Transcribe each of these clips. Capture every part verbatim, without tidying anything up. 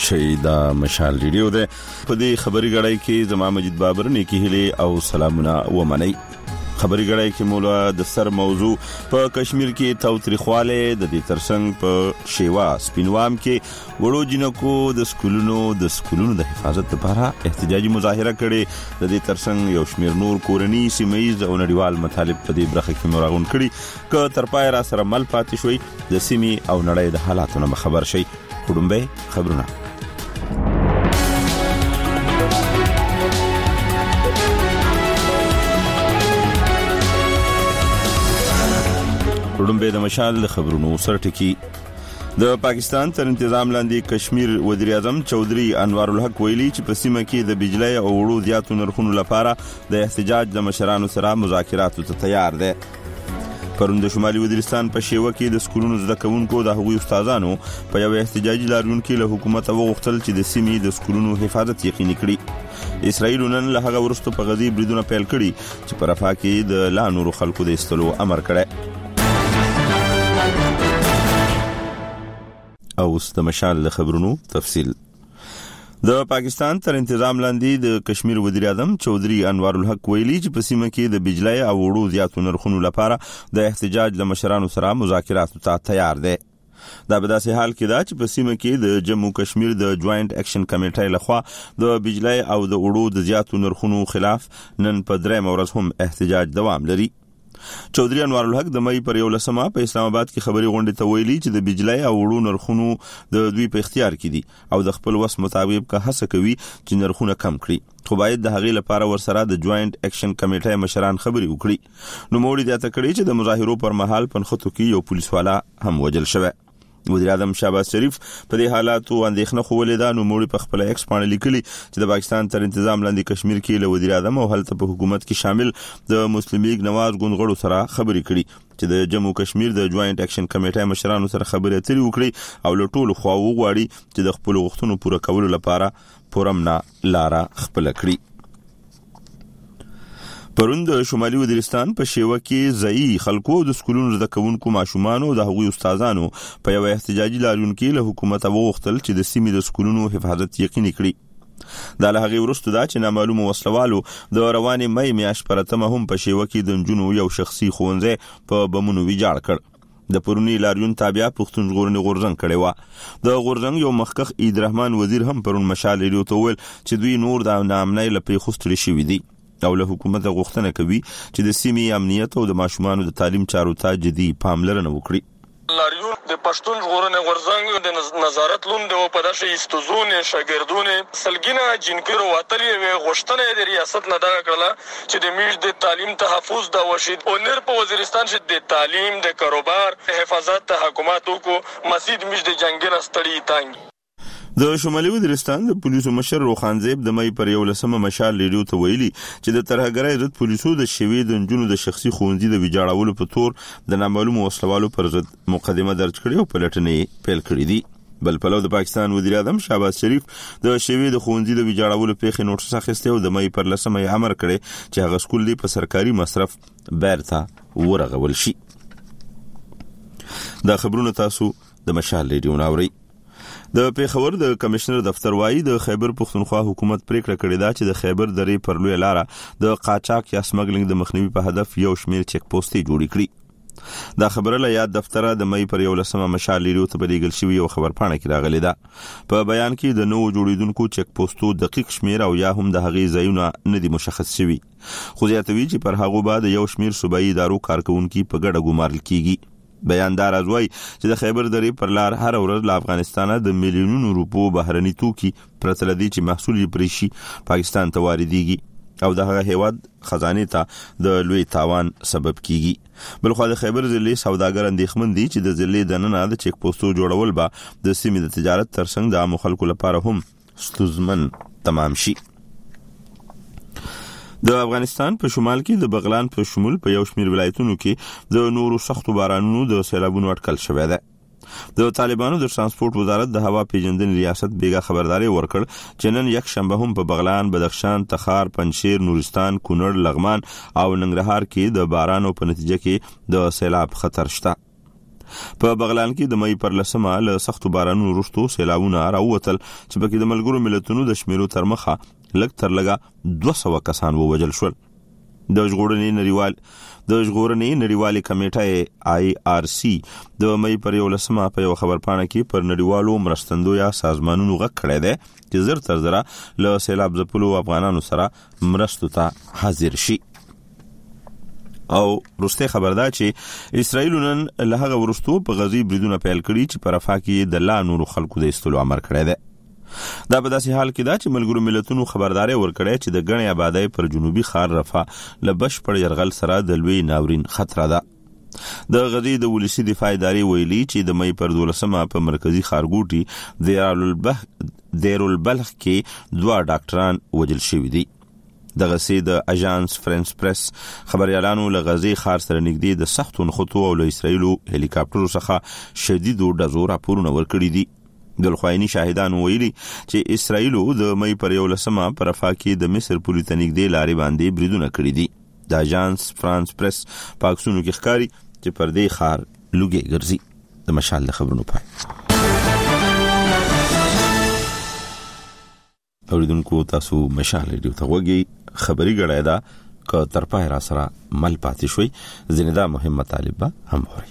شي دا مشال ریډیو ده. په دې خبري غړای کې زما مجید بابر نیکی هلي او سلامونه ومني. خبري غړای کې مولا د سر موضوع په کشمیر کې تاوتریخواله د دې ترڅنګ په شیوا سپینوام کې وړو جنکو د سکولونو د سکولونو د حفاظت لپاره احتجاجي مظاهره کړي. د دې ترڅنګ یو شمیر نور کورنی سیمایز او نړیوال مطالب په دې برخه کې مراغون کړي ک تر پای را سره مل پاتې شوي د سیمي او نړۍ د حالاتو نه خبر شي. خړومبه خبرونه وړومبه د مشال خبرونو سرټکی. د پاکستان تر انتظام لاندې کشمیر وزیر اعظم چودھری انوار الحق ویلي چې په سیمه کې د بجلی او وړو زیاتو نرخونو لپاره د احتجاج د مشرانو سره مذاکرات ته تیار دی. پرون د شمالي وزیرستان په شیوه کې د سکولونو زده کوونکو د هغوی استادانو په یو احتجاجي لاریون کې له حکومت وغوښتل چې د سیمې د سکولونو حفاظت یقیني کړي. اسرائیل نن له هغه وروسته په غزي بریدونه پیل کړي چې په رفح کې د لا نورو خلکو د استلو امر کړی. او د مشال خبرونو تفصیل. د پاکستان تر انتظام لاندې د کشمیر وزیر اعظم چودھری انوار الحق ویلي چې په سیمه کې د بجلی او وړو زیاتو نرخونو لپاره د احتجاج له مشرانو سره مذاکرات ته تیار دی. دا په داسې حال کې دا چې په سیمه کې د جموں کشمیر د جوائنٹ اکشن کمیټې لخوا د بجلی او د وړو د زیاتو نرخونو خلاف نن په درېم ورځ هم احتجاج دوام لري. چودھری انوار الحق د مې پر یو لسمه په اسلام آباد کې خبري غونډه ته ویلي چې د بجلی او وړو نرخونو د دوی په اختیار کې دي او د خپل وس مطابق که هڅه کوي چې نرخونه کم کړي، خو باید د هغې لپاره ورسره د جوائنٹ اکشن کمیټې مشران خبري وکړي. نو موړي د تکړې چې د مظاهرو پر مهال پنخته کې یو پولیس والا هم وجل شوی. وزیر اعظم شهباز شریف په دې حالاتو اندېښنه خوولې ده. نو موړي په خپل ایکس باندې لیکلي چې د پاکستان تر انتظام لاندې کشمیر کې له وزیر اعظم او هلته په حکومت کې شامل د مسلم لیگ نواز ګوند غړو سره خبرې کړي چې د جموں کشمیر د جوائنٹ اکشن کمیټې مشرانو سره خبرې اترې وکړي او له ټولو خواو غواړي چې د خپل غوښتنو پوره کولو لپاره پرمنه لاره خپل کړي. پرون د شمالي وزیرستان په شیوه کې ځایي خلکو د سکولونو زده کوونکو ماشومانو د هغوی استادانو په یو احتجاجي لاریون کې له حکومت وغوښتل چې د سیمې د سکولونو حفاظت یقیني کړي. دا له هغې وروسته دا چې نامعلومو وسلوالو د روانې مې میاشت پر اتمه هم په شیوه کې د نجونو یو شخصي ښوونځی په بمونو ویجاړ کړ. د پرونی لاریون تابع پښتون ژغورنې غورځنګ کړی و. د غورځنګ یو مخکخ عید رحمان وزیر هم پرون مشال ریډیو ته وویل چې دوی نور د ناامنۍ له پیښو ستړي شوي دي او له حکومت غوښتنه کوي چې د سیمې امنیت او د ماشومانو د تعلیم چارو ته جدي پاملرنه وکړي. لاریون د پښتون ژغورنې غورځنګ د نظارت لوند او په داسې استوزونه شاګردونه سلګینه جنکرو وتلې وي غوښتنه د ریاست نه دا کړله چې د میش د تعلیم تحفظ دا وشي او نر په وزیرستان چې د تعلیم د کاروبار حفاظت حکومت کو مسجد میش د جنگل استړي تانګ. د شمالي وزیرستان د پولیسو مشر روخانزیب د مې پر یو لسمه مشال ریډیو ته ویلي چې د ترهګرۍ ضد پولیسو د شوی د نجونو د شخصي ښوونځي د ویجاړولو په تور د نامعلومو وسلوالو پر ضد مقدمه درج کړې او پلټنې پیل کړې دي. بل پلو د پاکستان وزیر اعظم شهباز شریف د شوی د ښوونځي د ویجاړولو پیښې نوټس اخیسته او د مې پر لسمه امر کړی چې هغه سکول دی په سرکاري مصرف بیرته ورغول شي. دا خبرونه تاسو د مشال ریډیو ناوري. د پیښور د کمشنر دفتر وايي د خیبر پښتونخوا حکومت پریکړه کړې ده چې د خیبر درې پر لوی لاره د قاچاق یا سمګلینګ د مخنیوي په هدف یو شمیر چک پوسټې جوړې کړي. دا خبره له یاد دفتره د مې پر یو لسمه مشال ریډیو ته بلیږل شوی یو خبر پاڼه کې راغلی ده. په بیان کې د نوو جوړیدونکو چک پوسټو دقیق شمیر او یا هم د هغې ځایونه نه دي مشخص شوي، خو زیاتوي چې پر هغو بعد یو شمیر صوبایي ادارو کارکونکي په ګډه ګمارل کیږي. بیاندار ازوای چې د خیبر درې پر لار هر ورځ له افغانستانه د میلیونونو روپو بهرني توکي پرته لدی چې محصول یې پریشي پاکستان ته واردېږي او د هغه هیواد خزانه ته د لوی تاوان سبب کیږي. بلخو د خیبر ضلع سوداګر اندېښمن دي چې د ضلع دننه د چک پوسټو جوړول به د سیمې د تجارت ترڅنګ د عامو خلکو لپاره هم ستونزمن تمام شي. د افغانستان په شمال کې د بغلان په شمول په یو شمیر ولایتونو کې د نورو سختو بارانونو د سیلابونو اټکل شوی دی. د طالبانو د ترانسپورت وزارت د هوا پیژندنې ریاست بیګه خبرداري ورکړ چې نن یک شنبه هم په بغلان، بدخشان، تخار، پنجشیر، نورستان، کونړ، لغمان او ننګرهار کې د بارانو په نتیجه کې د سیلاب خطر شته. په بغلان کې د مې پر لسمه له سختو بارانونو وروسته سیلابونه راووتل چې پکې د ملګرو ملتونو د شمیرو تر مخه لږ تر لږه دوه سوه کسان ووژل شول. د ژغورنې نړیوال د ژغورنې نړیوالې کمیټه آی آر سی د مې پر یو لسمه په یو خبرپاڼه کې پر نړیوالو مرستندویا سازمانونو غږ کړی دی چې زر تر زره له سیلاب ځپلو افغانانو سره مرستو ته حاضر شي. او روسته خبر ده چې اسرائیل نن له هغه ورستو په غزي بریدونه پیل کړي چې په رفح کې د لا نورو خلکو د استلو امر کړی دی. دا په داسې حال کې ده چې ملګرو ملتونو خبرداري ورکړی چې د غنې آبادی پر جنوبي ښار رفح له بشپړ یرغل سره د لوی ناورین خطر ده. د غزي د ولسی دفاع ادارې ویلي چې د مې پر دولسمه په مرکزی ښارګوټي د دیرالبلخ کې دوه ډاکټران وژل شوي دي. د غزي د اژانس فرانس پریس خبريالانو له غزي ښار سره نږدې د سختو نخټو او له اسرایلو هلیکاپټرو څخه شدیدو ډزو راپورونه ورکړي دي. د لخوایني شاهدانو ویلي چې اسرایلو د مې پر یو لسمه پر رفح کې د مصر پولې ته نږدې لارې باندې بریدونه کړي دي. د اژانس فرانس پریس پاکستانو کې ښکاري چې پر دې ښار لوګي ګرځي. د مشال خبرونو پای اوریدونکو تاسو مشال ریډیو ته وګورئ. خبري غړای دا ک تر پای را سره مل پاتې شوي زنده مهم مطالب به هم اوري.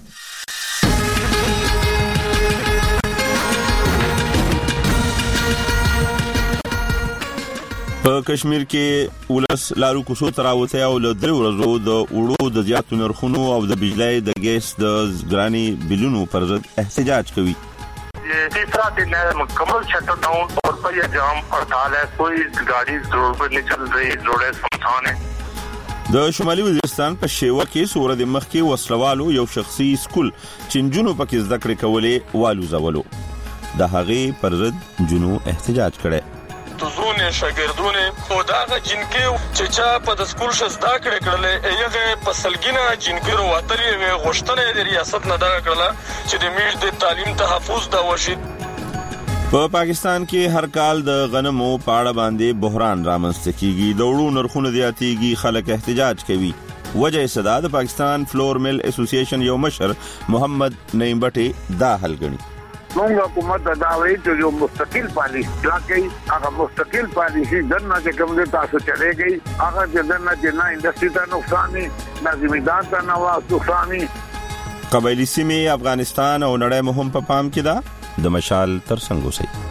په کشمیر کې ولس لارو کوڅو تراوته او له درو ورځو د وړو د زیاتو نرخونو او د بجلی د ګیس د ګرانی بلونو پر ضد احتجاج کوي. तीसरा दिन है मुकम्मल शटर डाउन और पहिया जाम हड़ताल है. कोई गाड़ी रोड पर नहीं चल रही, रोड सुनसान है. د شمالي وزیرستان په شیوه کې سوره د مخ کې وسلوالو یو شخصي سکول چنجونو پکې زده کړې کولې والو زولو د هغې پر ضد جنو احتجاج کړي. زونه شاګردونه او دا جنکه چې چا په د سکول شزدا کړه کړل ایغه په سلګینا جنکرو واتلې وي غوښتنه د ریاست نه دا کړل چې د میل د تعلیم تحفظ دا وشي. په پاکستان کې هر کال د غنمو پاړه باندې بحران رامنځته کیږي. د وړو نرخونه زیاتېږي، خلک احتجاج کوي. وجه صدا د پاکستان فلور مل اسوسییشن یو مشر محمد نعیم بټي دا حل غني. موږ حکومت دا وایي چې یو مستقل پالیسی راکړي. هغه مستقل پالیسی دنه چې کوم دي تاسو چلےږي هغه دنه چې نه انډستری ته نقصان نه، نه زمیندار ته نه نقصان نه. قبایلی سیمې افغانستان او نړۍ مهم په پام کې ده. د مشال تر څنګ اوسئ.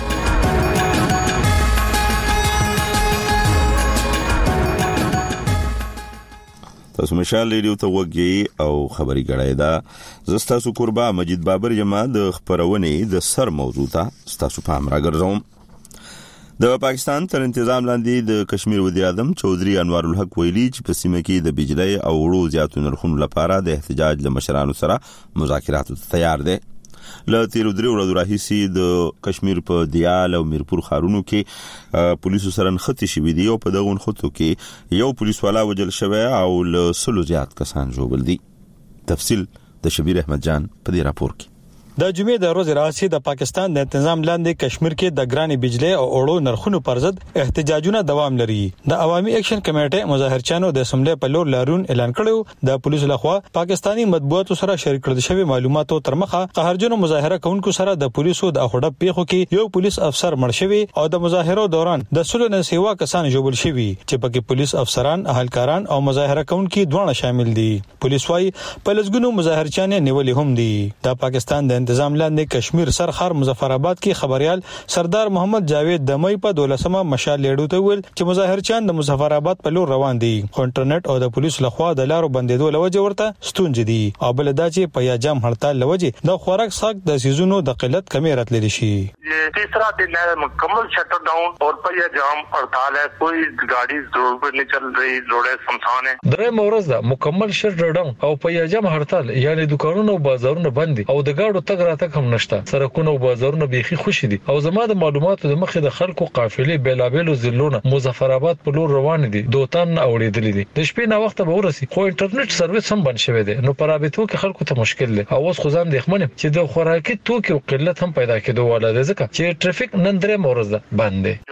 تاسو مشال ریډیو ته وګورئ او خبري غړای دا زستا سو قربا مجید بابر جما د خبرونه د سر موضوع ته تاسو پام راګرځوم. د پاکستان تر انتظام لاندې د کشمیر وزیر اعظم چودري انوار الحق ویلي چې په سیمه کې د بجلی او وړو زیاتو نرخونو لپاره د احتجاج له مشرانو سره مذاکرات تیار دي. له تیرو درې ورځو راهیسې د کشمیر په دیال او میرپور ښارونو کې پولیسو سره نښتې شوي دي او په دغو نښتو کې یو پولیس والا وژل شوی او له سلو زیات کسان ژوبل دي. تفصیل د شبیر احمد جان په دې راپور کې. د جمعې د ورځې راځي د پاکستان د تنظیم لاندې کشمیر کې د ګرانی بجلی او اورو نرخونو پر ضد احتجاجونه دوام لري. د عوامي اکشن کمیټې مظاهرچیانو د سملې په لور لارون اعلان کړو. د پولیسو لخوا پاکستانی مطبوعاتو سره شریک کړل شوی معلوماتو تر مخه قهرجنو مظاهره کوونکو سره د پولیسو د اخوډه پیښو کې یو پولیس افسر مړ شوی او د مظاهرو دوران د سلو نه سیوا کسان ژوبل شوی چې پکې پولیس افسران، اهلکاران او مظاهره کوونکو دواړه شامل دي. پولیس وايي په لږګونو مظاهرچیان نیولې هم دي. د پاکستان د تنظیم لاندې کشمیر سرخار مظفر آباد کې خبريال سردار محمد جاوید د مې په دولسمه مشال لیډو ته ویل چې مظاهرچیان د مظفر آباد په لور روان دي. خو انټرنیټ او د پولیسو لخوا د لارو بندیدو لوجه ورته ستونزې دي او بل دا چې په یاجام هړتال لوجه د خوراک ساک د سيزونو د قلت کمی راتللی شي. तीसरा दिन है मुकम्मल शटर डाउन और पहिया जाम हड़ताल है. कोई गाड़ी रोड पर नहीं चल रही, रोड सुनसान है. درې مورز ده مکمل شټر ډاون او पहिया جام هړتال یعنی دکانونه او بازارونه بند دي او د گاډو تګ راتګ هم نشته. سرکونه او بازارونه بيخي خوشي دي او زما د معلوماتو د مخې د خلکو قافلې بیلابېلو ضلعونه مظفر آباد په لور روان دي. دوتان اوریدلې دي. د شپې نه وخت به ورسي خو انټرنیټ سرویس هم بند شوی دی نو پرابطو کې خلکو ته مشکل دی. او اوس خو ځان د خمنه چې د خوراکي توکو قلت هم پیدا کېدو ولا ده ځکه چې ټریفیک نن درې مورز ده بند دی.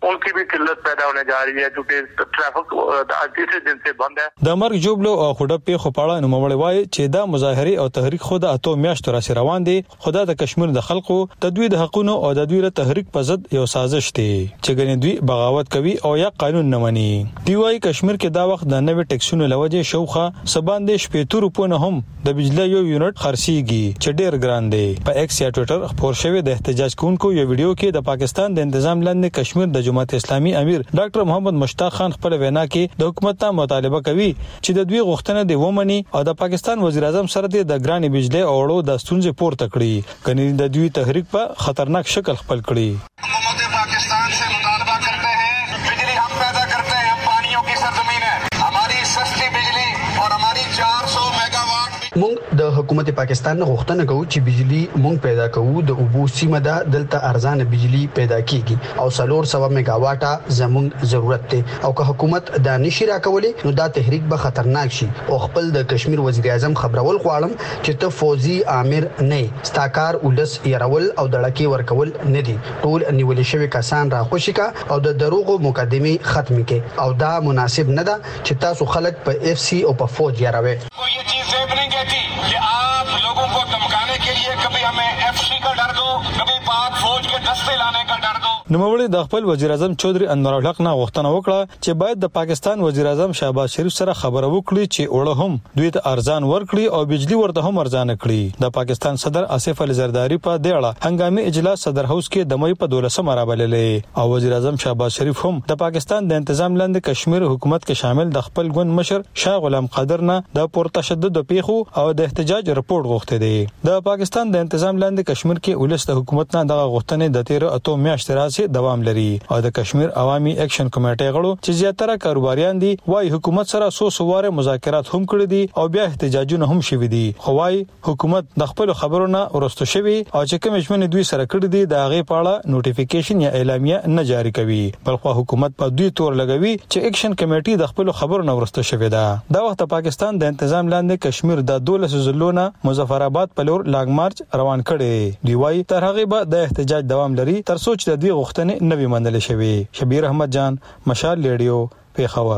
उनकी भी किल्लत पैदा होने जा रही है क्योंकि ट्रैफिक तीसरे दिन से बंद है. د مرګ جوړلو او خډپې خپاړه نوموړی وایي چې دا مظاهره او تحریک خو د اتو میاشتو را روان دي. خدا د کشمیر د خلکو تدوی د حقونو او د دوی له تحریک په ضد یو سازش دی چې ګنې دوی بغاوت کوي او یا قانون نه مني. دی وایي کشمیر کې دا وخت د نوې ټیکسونو لوجه شوخه سباندې شپېتو روپو نه هم د بجلی یو یونټ خرڅيږي چې ډېر ګران دی. په ایکس یا ټوئیټر خبر شوی د احتجاج کوونکو یو ویډیو کې د پاکستان د انتظام لاندې کشمیر د جماعت اسلامي امیر ډاکټر محمد مشتاق خان خپل وینا کې د حکومت ته مطالبه کوي چې د دوی غوښتنه دی ومني او د پاکستان وزیر اعظم سره د ګرانې بجلی او اړو د ستونزې پورته کړي کني د دوی تحریک په خطرناک شکل خپل کړي. حکومت پاکستان سے مطالبہ کرتے ہیں بجلی ہم پیدا کرتے ہیں, ہم پانیوں کی سرزمین ہے, ہماری سستی بجلی اور ہماری چار سو میگا واٹ. مونږ د حکومت پاکستان غوښتنه کوو چې بجلی مونږ پیدا کوو د اوبو سیمه ده دلته ارزانه بجلی پیدا کیږي او څلور سوه میگا واټه زموږ ضرورت دی او که حکومت دا نشي راکولي نو دا تحریک به خطرناک شي او خپل د کشمیر وزیر اعظم خبرول غواړم چې ته فوزي امیر نه ستاکار ولس يرول او دړکی ورکول نه دي. ټول نیول شوی کسان را خوشی کا او د دروغو مقدمه ختم کې او دا مناسب نه ده چې تاسو خلک په اف سی او په فوج یاروي. یہ چیزیں نہیں کہتی کہ آپ لوگوں کو دمکانے کے لیے کبھی ہمیں ایف سی کا ډر دو, کبھی پاک فوج کے دستے لانے کا ډر دو. نوموړي د خپل وزیر اعظم چودري انور الحق نه غوښتنه وکړه چې باید د پاکستان وزیر اعظم شهباز شریف سره خبرو وکړي چې اوړه هم دوی ته ارزان ورکړي او بجلی ورته هم ارزان کړي. د پاکستان صدر آصف علي زرداری په دیړه هنګامي اجلاس صدر هاوس کې د مې په دولسمه رابللې او وزیر اعظم شهباز شریف هم د پاکستان د انتظام لاندې کشمیر حکومت کې شامل د خپل ګوند مشر شاه غلام قادر نه د پورته تشدد پیښو او د احتجاج رپورت غوښته دي. د پاکستان د انتظام لاندې کشمیر کې ولس د حکومت نه دغه غوښتنې د تیر اتو میاشتې راځي دوام لري او د کشمیر عوامي اکشن کمیټې غړو چې زیاتره کاروباریان دي وايي حکومت سره سو سواره مذاکرات هم کړی دي او بیا احتجاجونه هم شوي دي. خو وايي حکومت د خپل خبرونو ورستو شوی او چې کوم ژمنې دوی سره کړی دي د هغه په اړه نوټیفیکیشن یا اعلامیه نه جاری کوي. بلخو حکومت په دوی تور لګوي چې اکشن کمیټې د خپل خبرونو ورستو شوی ده. دا وخت پاکستان د انتظام لاندې کشمیر د دولس زلونه مظفرآباد په لور لاګ مارچ روان کړي. دی وايي تر هغه به د احتجاج دوام لري تر څو چې د دوی غوښتنې نوي منل شوی. شبیر احمد جان, مشال ریډیو, پیښور.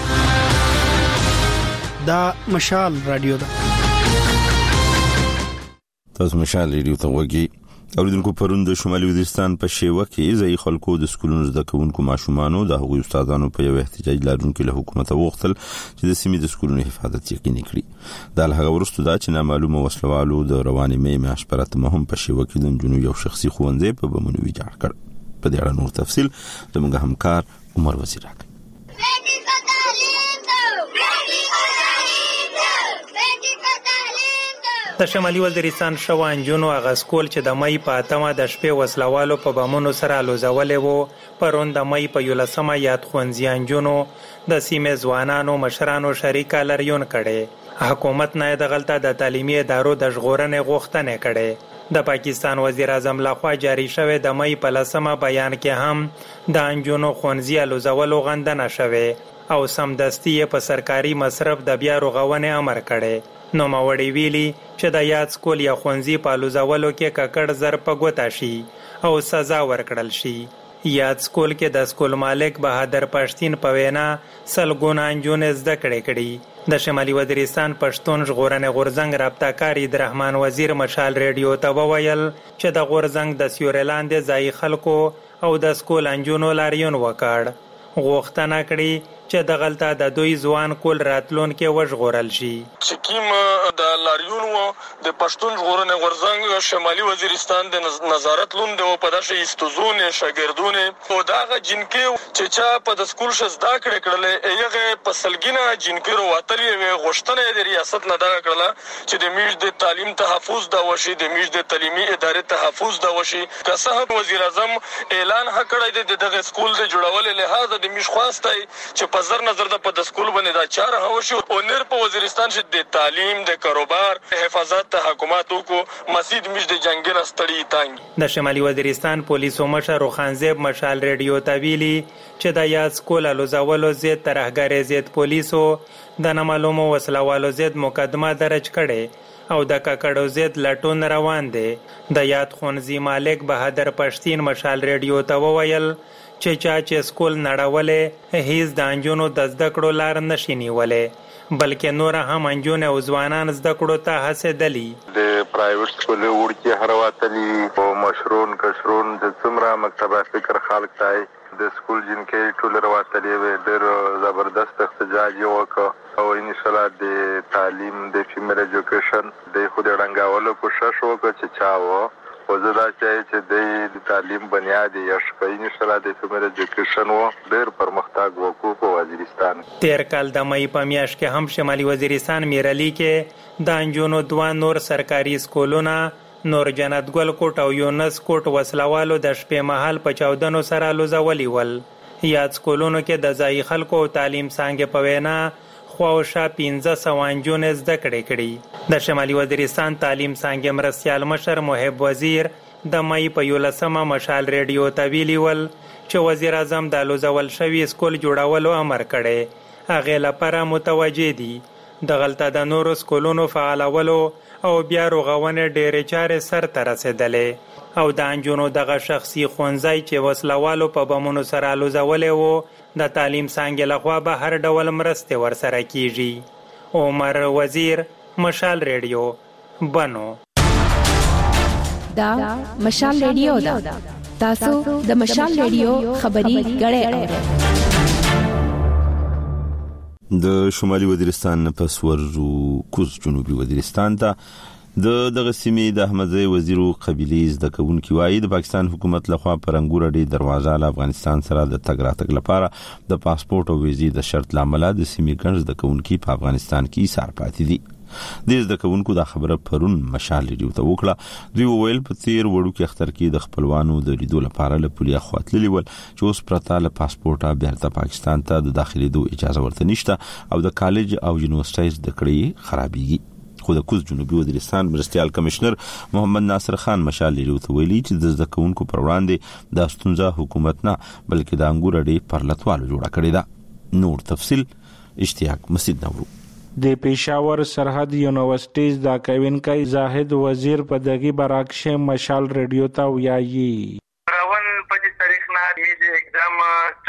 دا مشال رادیو ده. تاسو مشال ریډیو ته وګورئ. اوریدونکو پرون د شمالي وزیرستان په شیوه کې ځای خلکو د سکولونو زده کوونکو ماشومانو د هغوی استادانو په یو احتجاج لرونکو له حکومت وغوښتل چې د سیمې د سکولونو حفاظت یقیني کړي. دا له هغه وروسته دا چې نامعلومه وسلوالو د روانې مې میاشتې پر اتمه هم په شیوه کې د نجونو یو شخصي ښوونځی په بمونو ویجاړ کړ. په دې اړه نور تفصیل زموږ همکار عمر وزیر راکړي. د شمالي وزیرستان شوان جنو اغسکول چې د مې په اتمه د شپې وسلوالو په بمونو سره لوزولې وو پرون د مې په یولسمه یاد خوندزیان جنو د سیمې ځوانانو مشرانو شریکه لریون کړي. حکومت نه د غلطه د تعلیمي ادارو د ژغورنې غوښتنه کړي. د پاکستان وزیر اعظم لخوا جاری شوی د مې په لسمه بیان کې هم د انجونو خوندزي لوزولو غندنه شوه او سمدستي په سرکاري مصرف د بیا رغونې امر کړي. نو ماوړی ویلي چې د یاد سکول یا خوندزي په لوزولو کې ککړ زر په ګوتا شي او سزا ورکړل شي. یاد سکول کې د سکول مالک بهادر پښتين په وینا سلګون انجونې زده کړې کړي. د شمالي وزیرستان پښتون ژغورنې غورزنګ رابطه کار عبدالرحمن وزیر مشال ریډیو ته وویل چې د غورزنګ د سیورلاند ځای خلکو او د سکول انجونو لاریون وکړ. غوښتنه کړي چې د غلطه د دوی ځوان کول راتلون کې وژغورل شي. چې کیم د لاریون و د پښتون ژغورنې غورزنګ شمالي وزیرستان د نظارت لوند و په داسې استوزونه شاګردونه او داغه جنکې چې چا په د سکول شزدا کړې کړلې هغه په سلګینه جنکې وروتلې وي غوښتنه د ریاست نه دا کړله چې د میش د تعلیم تحفظ دا وشي د میش د تعلیمي ادارې تحفظ دا وشي. که صاحب وزیر اعظم اعلان کړی دی دغه سکول د جوړولو لحاظ د میش خواسته چې په نظر نظر د په د سکول باندې دا چار هوشي او نر په وزیرستان چې د تعلیم د کاروبار حفاظت حکومت کو مسجد میش د جنگل استړی تانګ. د شمالي وزیرستان پولیسو مشر روخانزیب مشال ریډیو ته ویلي چې د یاد سکول لوزولو ضد ترهګر ضد پولیسو د نامعلومو وسلوالو ضد مقدمه درج کړي او د ککړو ضد لټون روان دی. د یاد ښوونځي مالک بهادر پښتین مشال ریډیو ته وویل چې چا چې سکول نړولې هیڅ د انجونو د زده کړو لار نشي نیولې بلکې نور هم انجونه او ځوانان زده کړو ته هڅېدلي. د پرایویټ سکول وړکي هرواتلي او مشرون کشرون د څومره مکتبه فکر خلک تای د سکول جنکې ټول ورواتلي وي ډېر زبردست احتجاج وکړ او ان شاء الله د تعلیم د فیمر ایجوکیشن د خو د رنګاولو کوشش وکړ چې چاو او زه دا چې د تعلیم بنیاد یې شپه ان شاء الله د فیمر ایجوکیشن و ډېر پرمختګ وکړو په وزیرستان. تیر کال د مې په میاشت کې هم شمالي وزیرستان میرالي کې د انجونو دوه نور سرکاري سکولونه نور جنت ګل کوټ او یونس کوټ وسلوالو د شپې مهال په چاودنو سره لوزولي ول. یاد سکولونو کې د ځای خلکو تعلیم څنګه په وینا خواوشا پنځه سوه انجونې زده کړې کړي. د شمالي وزیرستان تعلیم څانګې مرستیال مشر محب وزیر د مې په یولسمه مشال ریډیو ته ویلي ول چې وزیر اعظم د لوزول شوي سکول جوړولو امر کړی. هغې لپاره متوجه دي دغلته د نورو سکولونو فعالولو او بیا رغونې ډېرې چارې سرته رسېدلې او د انجونو دغه شخصي ښوونځی چې وسلوالو په بمونو سره لوزولی و د تعلیم څانګې لخوا به هر ډول مرستې ورسره کیږي. عمر وزیر مشال ریډیو بنو. دا مشال ریډیو دا تاسو د مشال ریډیو خبري غړې د شمالي وزیرستان په سورو کوز جنوبي وزیرستان ته د دغه سیمې د احمدزی وزیرو قبيلې زده کوونکي وایي د پاکستان حکومت لخوا پرنګور اډې دروازه له افغانستان سره د تګ راتګ لپاره د پاسپورت او ویزې د شرط لامل د سیمې ګڼ زده کوونکي په افغانستان کې ایثار پاتې دي. د زده کوونکو د خبره پرون مشال ریډیو ته وکړه. دوی وویل په تیر وړو کې اختر کې د خپلوانو د لیدو لپاره له پولیا خواتللی ول چې اوس پرته له پاسپورټه بیرته پاکستان ته د داخليدو اجازه ورته نشته او د کالج او یونیورسيټي زده کړې خرابېږي. خو د کوز جنوبي وزیرستان مرستیال کمشنر محمد ناصر خان مشال ریډیو ته ویلي چې د زده کوونکو پر وړاندې د ستونزه حکومت نه بلکې د انګور اډې پر لټوالو جوړه کړې ده. نور تفصيل اشتیاق مسجد نورو. د پېښور سرحد یونیورسيټي دا کوونکی زاهد وزیر په دغه براکشه مشال ریډیو ته ویایي راون په تاریخ نه د ایگزام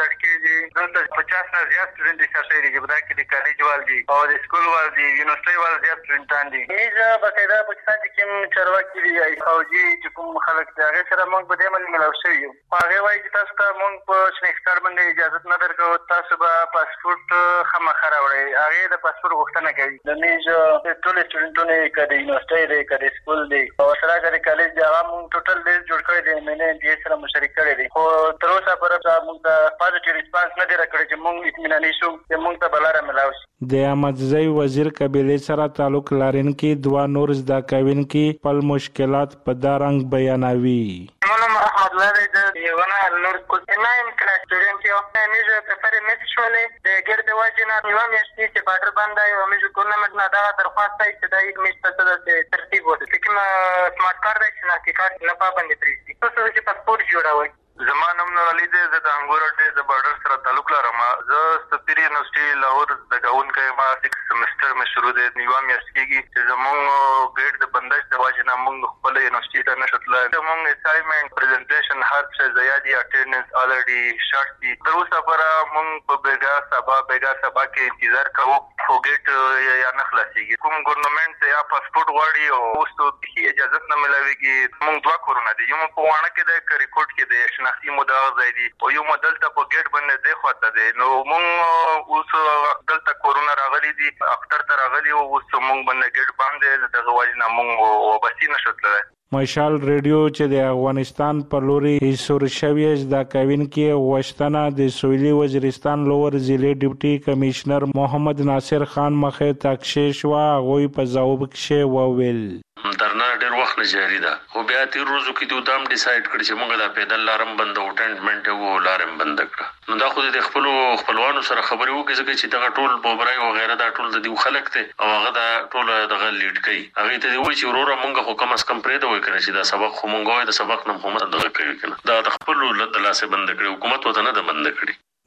سټډ دلته پچاس نه زیات سټوډنټ ښه دي چې بدا کې د کالج وال دي او د سکول وال دي یونیورسيټي وال زیات سټوډنټان دي. میزه بقاعده پاکستان کې کوم چارواکي دي فوجي چې کوم خلک دي هغه سره موږ په دې باندې ملاو شوي یو. هغه وایي چې تاسو ته موږ په شنیکستار باندې اجازه نه درکو تاسو به پاسپورت خامخا راوړئ. هغه د پاسپورت غوښتنه کوي. د میزه ټول سټوډنټونه کله یونیورسيټي دي کله سکول دي او سره کله کالج دي هغه موږ ټوټل لیست جوړ کړی دی. مې دې سره مشارکت کړی دی خو تر اوسه پرته موږ د پازیټیو ریسپانس نه دی راکړی چې موږ اطمیناني شو چې موږ ته بلاره ملاو شي. د احمدزی وزیر قبیلې سره تعلق لرونکي دوه نور زده کوونکي خپل مشکلات په دا رنګ بیانوي. منم احمد لری د یونا نور کوټنایم کلاس سټوډنټ یو میزه په فر میس شولې د ګرد واجنه یو میاشتې چې باډر باندې یو میزه ټورنمنت نه دا درخواست ای چې د یک میاشتې ته ترتیب وته کوم سمارټ کارت چې نه کې کارت نه پابند پریږدي تاسو چې پاسپورت جوړوي. زمانم نور علي دې د انګور اډې د بارډر سره تعلق لرم. زه سفیر یونیورسيټي لاهور د کاونکې ما سکس سمستر مې شروع دي نیو میاشت کېږي چې زموږ ګریډ د بندش د واجنه موږ خپل یونیورسيټي ته نشتله. موږ اسایمنت پریزنټیشن هر څه زیاتې اټینډنس الریډي شارټ دي. تر اوسه پورې موږ په بیګا سبا بیګا سبا کې انتظار کوو خو ګیټ یا نه خلاصيږي. کوم ګورنمنت یا پاسپورت غواړي او اوس ته اجازه نه ملويږي. موږ دوا کورونه دي یو په وانه کې د ریکورډ کې د شناختی مدعا زیدي او یو مدل ته په ګیټ باندې دی خواته دي. نو موږ اوس دلته کورونا راغلي دي اختر ته راغلي او اوس موږ باندې ګیټ باندې د غواړي موږ وبسي نشوتله. مشال ریډیو چې د افغانستان په لوري هیڅور شوی زده کوونکي غوښتنه د سویلي وزیرستان لوور ضلع ډیپټي کمشنر محمد ناصر خان مخې تکشیش وا غوي په ځواب کې وویل درنه ډېر وخت جاری ده خو بیا تیر روزو کې دوی دام ډیسایډ کړی چې موږ د پیدل لارم بند او ټینډمنټ او لارم بند کړ. نو دا خو د خپل خپلوانو سره خبرې وکړي چې دا ټول بوبرای او غیره دا ټول د دیو خلک ته او هغه دا ټول دغه لیډ کوي. هغه ته وایي چې وروره موږ خو کم اس کم پرې دا وایي چې دا سبق خو موږ وایي د سبق نه هم دغه کوي کنه دا د خپل د لاسه بند کړی حکومت وته نه د بند کړی.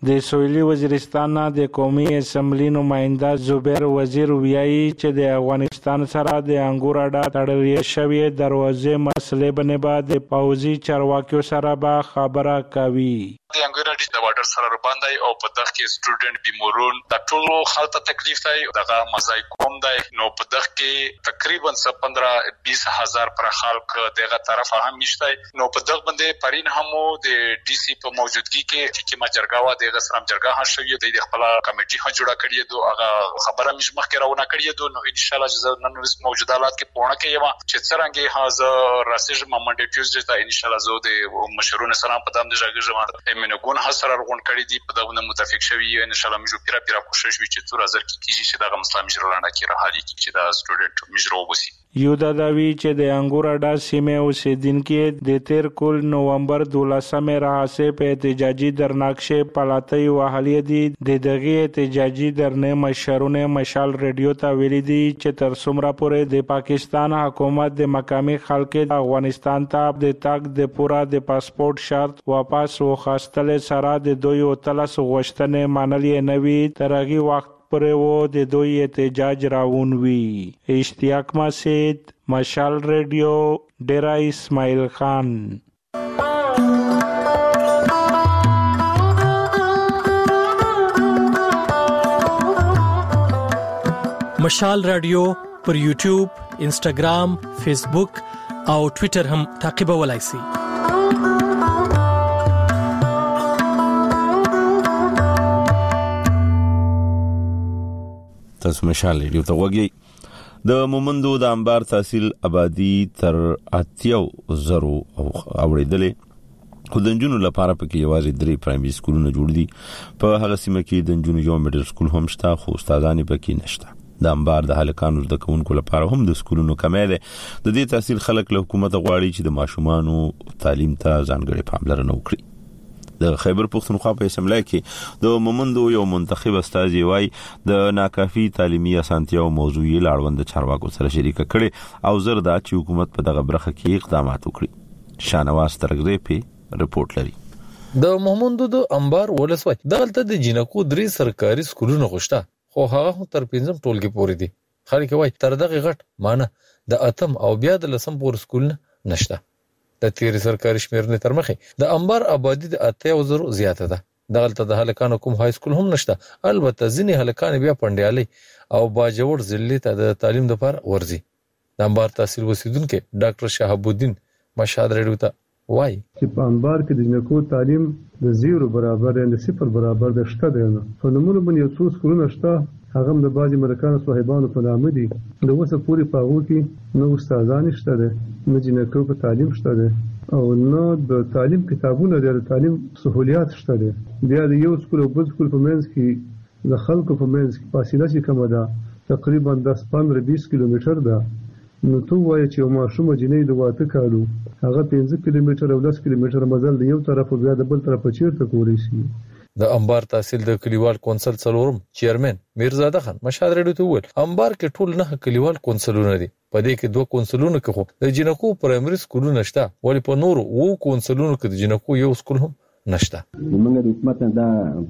د سویلي وزیرستان د قومي اسمبلی نماینده زبیر وزیر ویایي چې د افغانستان سره د انګور اډه تړل شوی دروازې مسلې باندې بعد د پوځي چارواکیو سره به خبره کوي. د انګور اډې د واټر سره باندې او په دغه کې سټوډنټ بیمورون د ټولو خلک تکلیف دی دغه مزای کوم دی نو په دغه کې تقریبا پندرہ بیس هزار پر خلک دغه طرف هم نشته نو په دغه باندې پرین همو د ډي سي په موجودګي کې چې ماجرګاوا د سرام جرګه هم شوی د خپل کمیټي هم جوړه کړی دی هغه خبره مش مخکې راونه کړی دی نو ان شاء الله چې نن ورځ موجوده حالات کې پونه کې یم چې څنګه هاذا راسج منډه ټیوزډے ته ان شاء الله زه د مشرون سلام په دام د ژغه امنګون حسر رغون کړی دی په دغه متفق شوی ان شاء الله موږ پیرا پیرا کوشش وکړو چې تور ازر کې کیږي چې دغه مسله مجرلانه کې راهالي کې چې دا سټوډنټ مجرو وسی. یو دا داوی چې د انګور اډا سیمه اوسیدونکو د تیر کول نومبر دولسمه راهسه په احتجاجي درناکشه پلاتای وهلي دي د دغه احتجاجي درنه مشرونه مشال ریډیو ته ویلي دي چې تر څومره پورې د پاکستان حکومت د مقامی خلک د افغانستان ته د تاګ د پورا د پاسپورت شرط واپس وخاستل سره د دوی او تلس غوښتنې منلې نه وي ترغي وخت پر و د دوی احتجاج راون وی. اشتیاق مسید مشال ریډیو ډیرا اسماعیل خان. مشال رادیو پر یوټیوب، انسټاګرام، فیسبوک او ټوئیټر هم تعقیبولای شئ. تاسو مشال ریډیو ته وګورئ. د مومندو د انبار تحصیل آبادی تر اتیاو زرو او اوریدلې خو د نجونو لپاره پکې یوازې درې پرایمري سکولونه جوړ دي. په هغه سیمه کې د نجونو یو میډل سکول هم شته خو استادان پکې نشته. د انبار د هلکانو د کوونکو لپاره هم د سکولونو کمی ده. د دې تحصیل خلک له حکومت غواړي چې د ماشومانو تعلیم ته ځانګړې پاملرنه وکړي. د خیبر پختونخوا په اسمبلی کې د مومندو یو منتخب استاذ وای د ناکافي تعلیمي اسانتیاو موضوع یې لاړوند چارواکو سره شریک کړي او زردا چې حکومت په دغه برخه کې اقدامات وکړي. شانواز ترغزی په رپورت لري. د مومندو د انبار ولسوای دغلته د جنکو درې سرکاري سکولونه غوښته خو هغه تر پنځم ټولګي پورې دي. خلک وای تر دغه غټ معنی د اتم او بیا د لسم پورې سکولونه نشته. د تیر سرکاري شمیرنې تر مخه د انبار آبادی د اتیا وزرو زیاته ده. دغلته د هلکانو کوم های سکول هم نشته. البته ځینې هلکان بیا پندیالي او باجوړ ضلع ته د تعلیم لپاره ورځي. د انبار تحصیل اوسیدونکو ډاکټر شهاب الدین مشهد ریډیو ته وایي چې په انبار کې د جنکو تعلیم د زیرو برابر یا د صفر برابر د شته دی. په نمونه باندې یو څو سکولونه شته هغه د باجی مرکان صاحبانو په نامه دي. د وسه پوری پاغو کې نو استادان شته دي نو جنکو په تعلیم شته دي او نو د تعلیم کتابونه د تعلیم سہولیات شته دي. بیا د یو سکول او بل سکول په منځ کې د خلکو په منځ کې فاصله چې کومه ده تقریبا دس پندرہ بیس کیلومتر ده. نو تو وایي چې یو ماشوم جنې د واته کالو هغه پنځه کیلومتر او لس کیلومتر مزل د یو طرف او بیا د بل طرف چیرته کولی شي. د انبار تحصیل د کلیوال کونسل څلورم چیرمن میرزاده خان مشهد ریډیو ته وویل انبار کې ټول نه کلیوال کونسلونه دي. په دې کې دوه کونسلونه کې خو د جنکو پرایمري سکولونه نشته ولی په نورو وو کونسلونو کې د جنکو یو سکول هم نشته. موږ د حکومت نه دا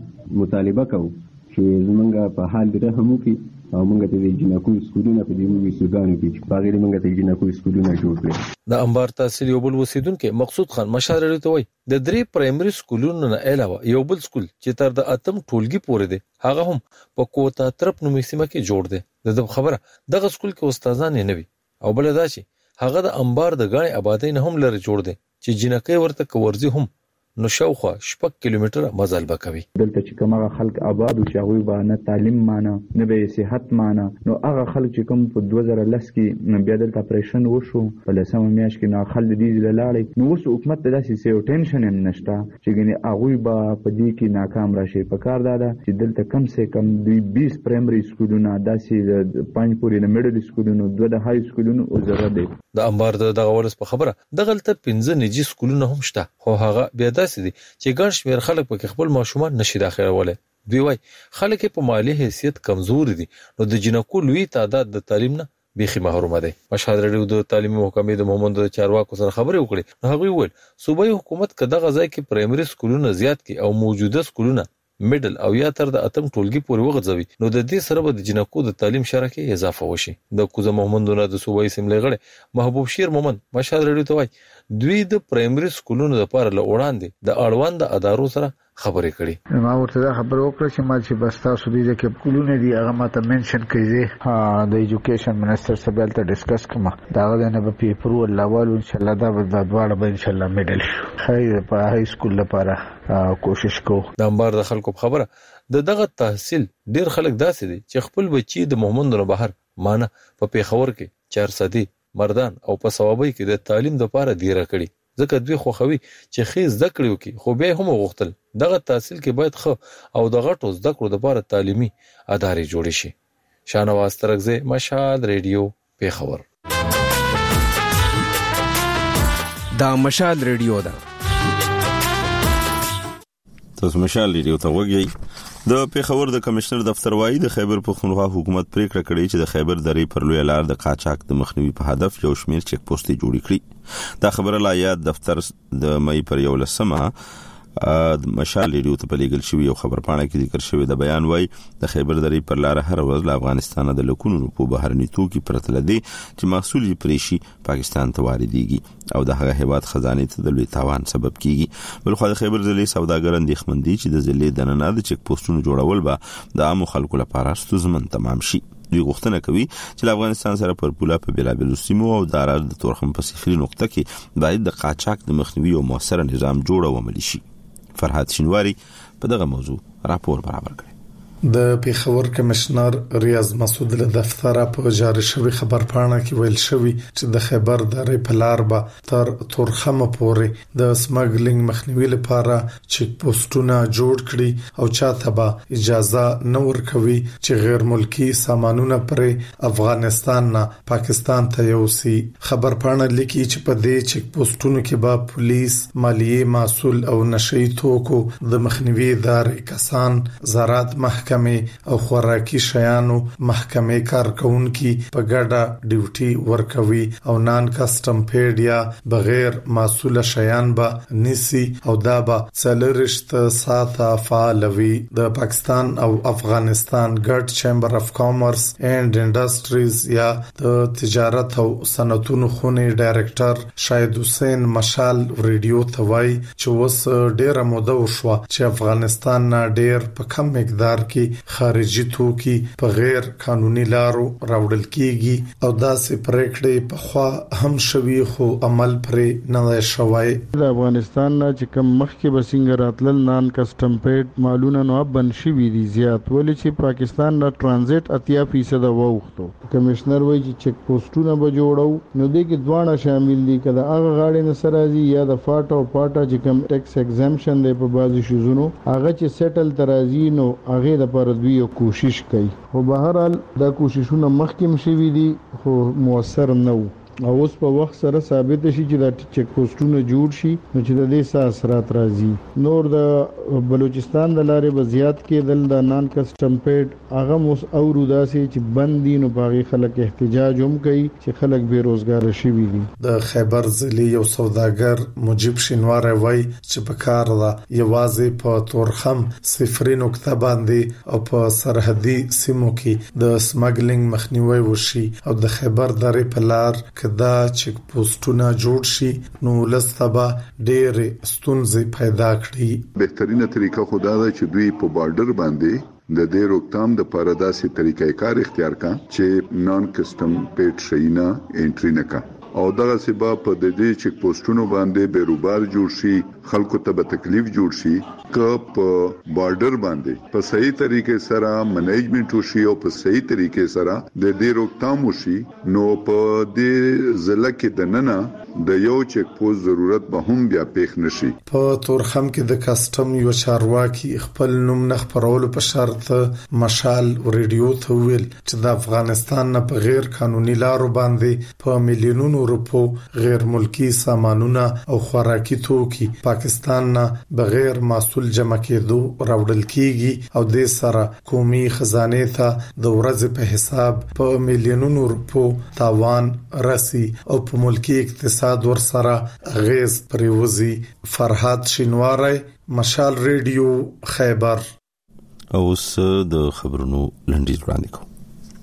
مطالبه کوو چې زمونږ په حال د رحم وکړي او موږ ته د جنکو سکولونه په دې وسوګانو کې چې باغې موږ ته جنکو سکولونه جوړ کړي. د انبار تحصیل یو بل وسیدونکو مقصود خان مشهد ریډیو ته وایي د درې پرایمري سکولونو نه علاوه یو بل سکول چې تر د اتم ټولګي پورې دی هغه هم په کوتا طرف نومي سیمه کې جوړ دی. د خبره دغه سکول کې استادان نه وي او بل دا چې هغه د انبار د غاڼې آبادی نه هم لري جوړ دی چې جنکې ورته کورځي هم نو شاوخوا شپږ کیلومتره مزل بکوي. دلته چې کومه خلک آباد او شاوی باندې تعلیم مانه نه به صحت مانه نو هغه خلک چې کوم په دوه زره لس کې بیا دلته اپریشن وشو په لسمه میاشت کې نو خلک دې لاړې نو اوس حکومت ته داسې سیو ټینشن هم نشته چې ګنې هغه به په دې کې ناکام راشي. په کار دا ده چې دلته کم سه کم دوی بیس پرایمري سکولونه داسې پنځ پورې د میډل سکولونو دوه د های سکولونو او زره دي. د انبار دغه ولس په خبره دغلته پنځه نجی سکولونه هم شته خو هغه بیا داسې دي چې ګڼ شمېر خلک پکې خپل ماشومان نشي داخلولی. دوی وایي خلک په مالی حیثیت کمزوري دي نو د جنکو لوی تعداد د تعلیم نه بیخي محرومه دي. مشهد ریډیو د تعلیمي محکمې د مومندو د چارواکو سره خبرې وکړې نو هغوی وویل صوبایي حکومت که دغه ځای کې پرایمري سکولونه زیات کړي او موجوده سکولونه میډل او یا تر د اتم ټولګي پورې وغځوي نو د دې سره به د جنکو د تعلیم شرکه اضافه وشي. د کوزه محمدونه د صوبایي سیملې غړي محبوب شیر مومن مشال رډیو ته وایي دوی د پرایمري سکولونو لپاره له وړاندې د اړوند ادارو سره خبرې کړي. ما ورته دا خبر وکړه چې ما چې بس تاسو دې چې کولونه دي هغه ماته منشن کړي ها د ایجوکیشن منسٹر سره بل ته ډیسکس کوم دا غوډه نه په پیپر ول اول ان شاء الله دا به دواړه به ان شاء الله میډل خیر په های سکول لپاره کوشش کو. د انبار د خلکو خبره د دغه تحصیل ډیر خلک داسې دي چې خپل بچي د محمدونو بهر مانه په پیښور کې چار صدی مردان او په ثوابي کې د تعلیم لپاره دیره کړي ځکه دوی خوخوي چې خې زده کړو کې خو به هم غوښتل دغه تحصیل کې باید خو او د غټو زده کړو لپاره تعلیمي ادارې جوړ شي. شانواز ترغزه مشال ریډیو پیښور. دا مشال ریډیو ده. تاسو مشال ریډیو ته وګورئ. د پیښور د کمشنر دفتر وايي د خیبر پختونخوا حکومت پریکړه کړې چې د خیبر درې پر لوی لار د قاچاق د مخنیوي په هدف یو شمیر چک پوسټ جوړ کړي. دا خبره لا یاد دفتر د مې پر یو لسمه د مشال ریډیو ته پلیګل شوی یو خبر پاڼه کې ذکر شوی د بیان وای د خیبر درې پر لار هر ورځ له افغانستان د لکونو په بهرني توکي پرتل دي چې محصول یې پریشي پاکستان ته واردېږي او د هغه هیواد خزانه ته د لوی تاوان سبب کیږي. بل خو د خیبر ضلع سوداګر اندېښمن دي چې د ضلع د نننه د چک پوسټونو جوړول به د عام خلکو لپاره ستونزمن تمام شي. دوی غوښتنه کوي چې له افغانستان سره پر پوله په بلابل سیمو او د د تورخم په صفري نقطه کې باید د قاچاق د مخنیوي او موثر نظام جوړ او عملي شي. فرحات شینواری په دغه موضوع راپور برابر کړی. د پیښور کمشنر ریاض مسعود له دفتر په جاری شوی خبر پاڼه کې ویل شوی چې د خیبر درې په لار به تر تورخم پورې د سمګلینګ مخنیوي لپاره چک پوسټونه جوړ کړي او چاته به اجازه نه ورکوي چې غیر ملکی سامانونه پر افغانستان نه پاکستان ته یوسي. خبر پاڼه لیکي چې په دې چک پوسټونو کې به پولیس، مالیه مسول او نشئی توکو د مخنیوي ادارې کسان، زراعت محکمه او خوراکي شیانو محکمه کارکونکي په ګډه ډیوټي ورکوي او نان کسٹم پیډ یا بغیر مسول شیان به نسی او دا به څلورشت ساعته فعالوي. د پاکستان او افغانستان ګډ چیمبر اف کامرس اینڈ انډستریز یا د تجارت او صنعتونو خونې ډایرکټر شاهد حسین مشال ریډیو ته وایي چې اوس ډیره موده وشوه چې افغانستان نه ډیر په کم مقدار کې خارجي توکي په غیر قانوني لارو راوړل کیږي او داسې پریکړې په خوا هم شوي خو عمل پرې نه شوی. د افغانستان نه چې کوم مخکې بسنګ راتلل نان کسٹم پیډ مالونه نو بن شوي دي زیات ولې چې پاکستان نه ترانزیت اتیا فیصد ووختو. کمشنر وایي چې چک پوسټونه به جوړو نو دې کې دواړه شامل دي کله هغه غاړي نه سرازي یا د فاټ او پاټا چې کوم ټیکس ایگزامشن دی په بازي شوزونو هغه چې سیټل ترازی نو هغه د پر دوی کوشش کوي خو بهر حال دا کوششونه مخکې مشوي دي خو موثر نه وو او اوس په وخت سره ثابت شي چې د چک پوسټونو جوړ شي نو چې د دې سره اثرات راځي. نور د بلوچستان د لارې به زیات کېدل د نان کسٹم پیډ هغه موس او روداسي چې بندي نو باغی خلک احتجاج هم کوي چې خلک بیروزګار شي وي. د خیبر ضلع یو سوداګر مجيب شینواری وای چې په کار دا یوازې په تورخم صفري نقطه باندې او په سرحدي سیمو کې د سمګلینګ مخنیوي وشي او د خیبر درې په لار کدا چک پوسټونه جوړ شي نو لستبا ډېر ستونزې پیدا کړي. بهترینه طریقه خدا دا چې دوی په بارډر باندې د دې روکتام د پاره داسې طریقې کار اختیار کړي چې نان کسٹم پیډ شینا انټری نه کا او دغه سبب په د دې چک پوسټونو باندې بیروبار جوړ شي خلکو ته به تکلیف جوړ شي ک په بارډر باندې په صحیح طریقې سره منیجمنت وشي او په صحیح طریقې سره د دې روکتام وشي نو په دې ضلع کې د نننه د یو چک پوسټ ضرورت به هم بیا پېښ نشي. په تورخم کې د کسٹم یو چارواکي خپل نوم نه خبرولو په شرط مشال ریډیو ته ویل چې د افغانستان نه په غیر قانوني لارو باندې په میلیونونو روپو غیر ملکی سامانونه او خوراکي توکي پاکستان نه بغیر مسول جمع کېدو راوړل کیږي او د سره قومي خزانه ته د ورځې په حساب په میلیونونو روپو تاوان راسي او په ملکی اقتصاد ور سره غیز پریوزي. فرحات شینواری مشال ریډیو خیبر. اوس د خبرونو لنډیز وړاندې کوم.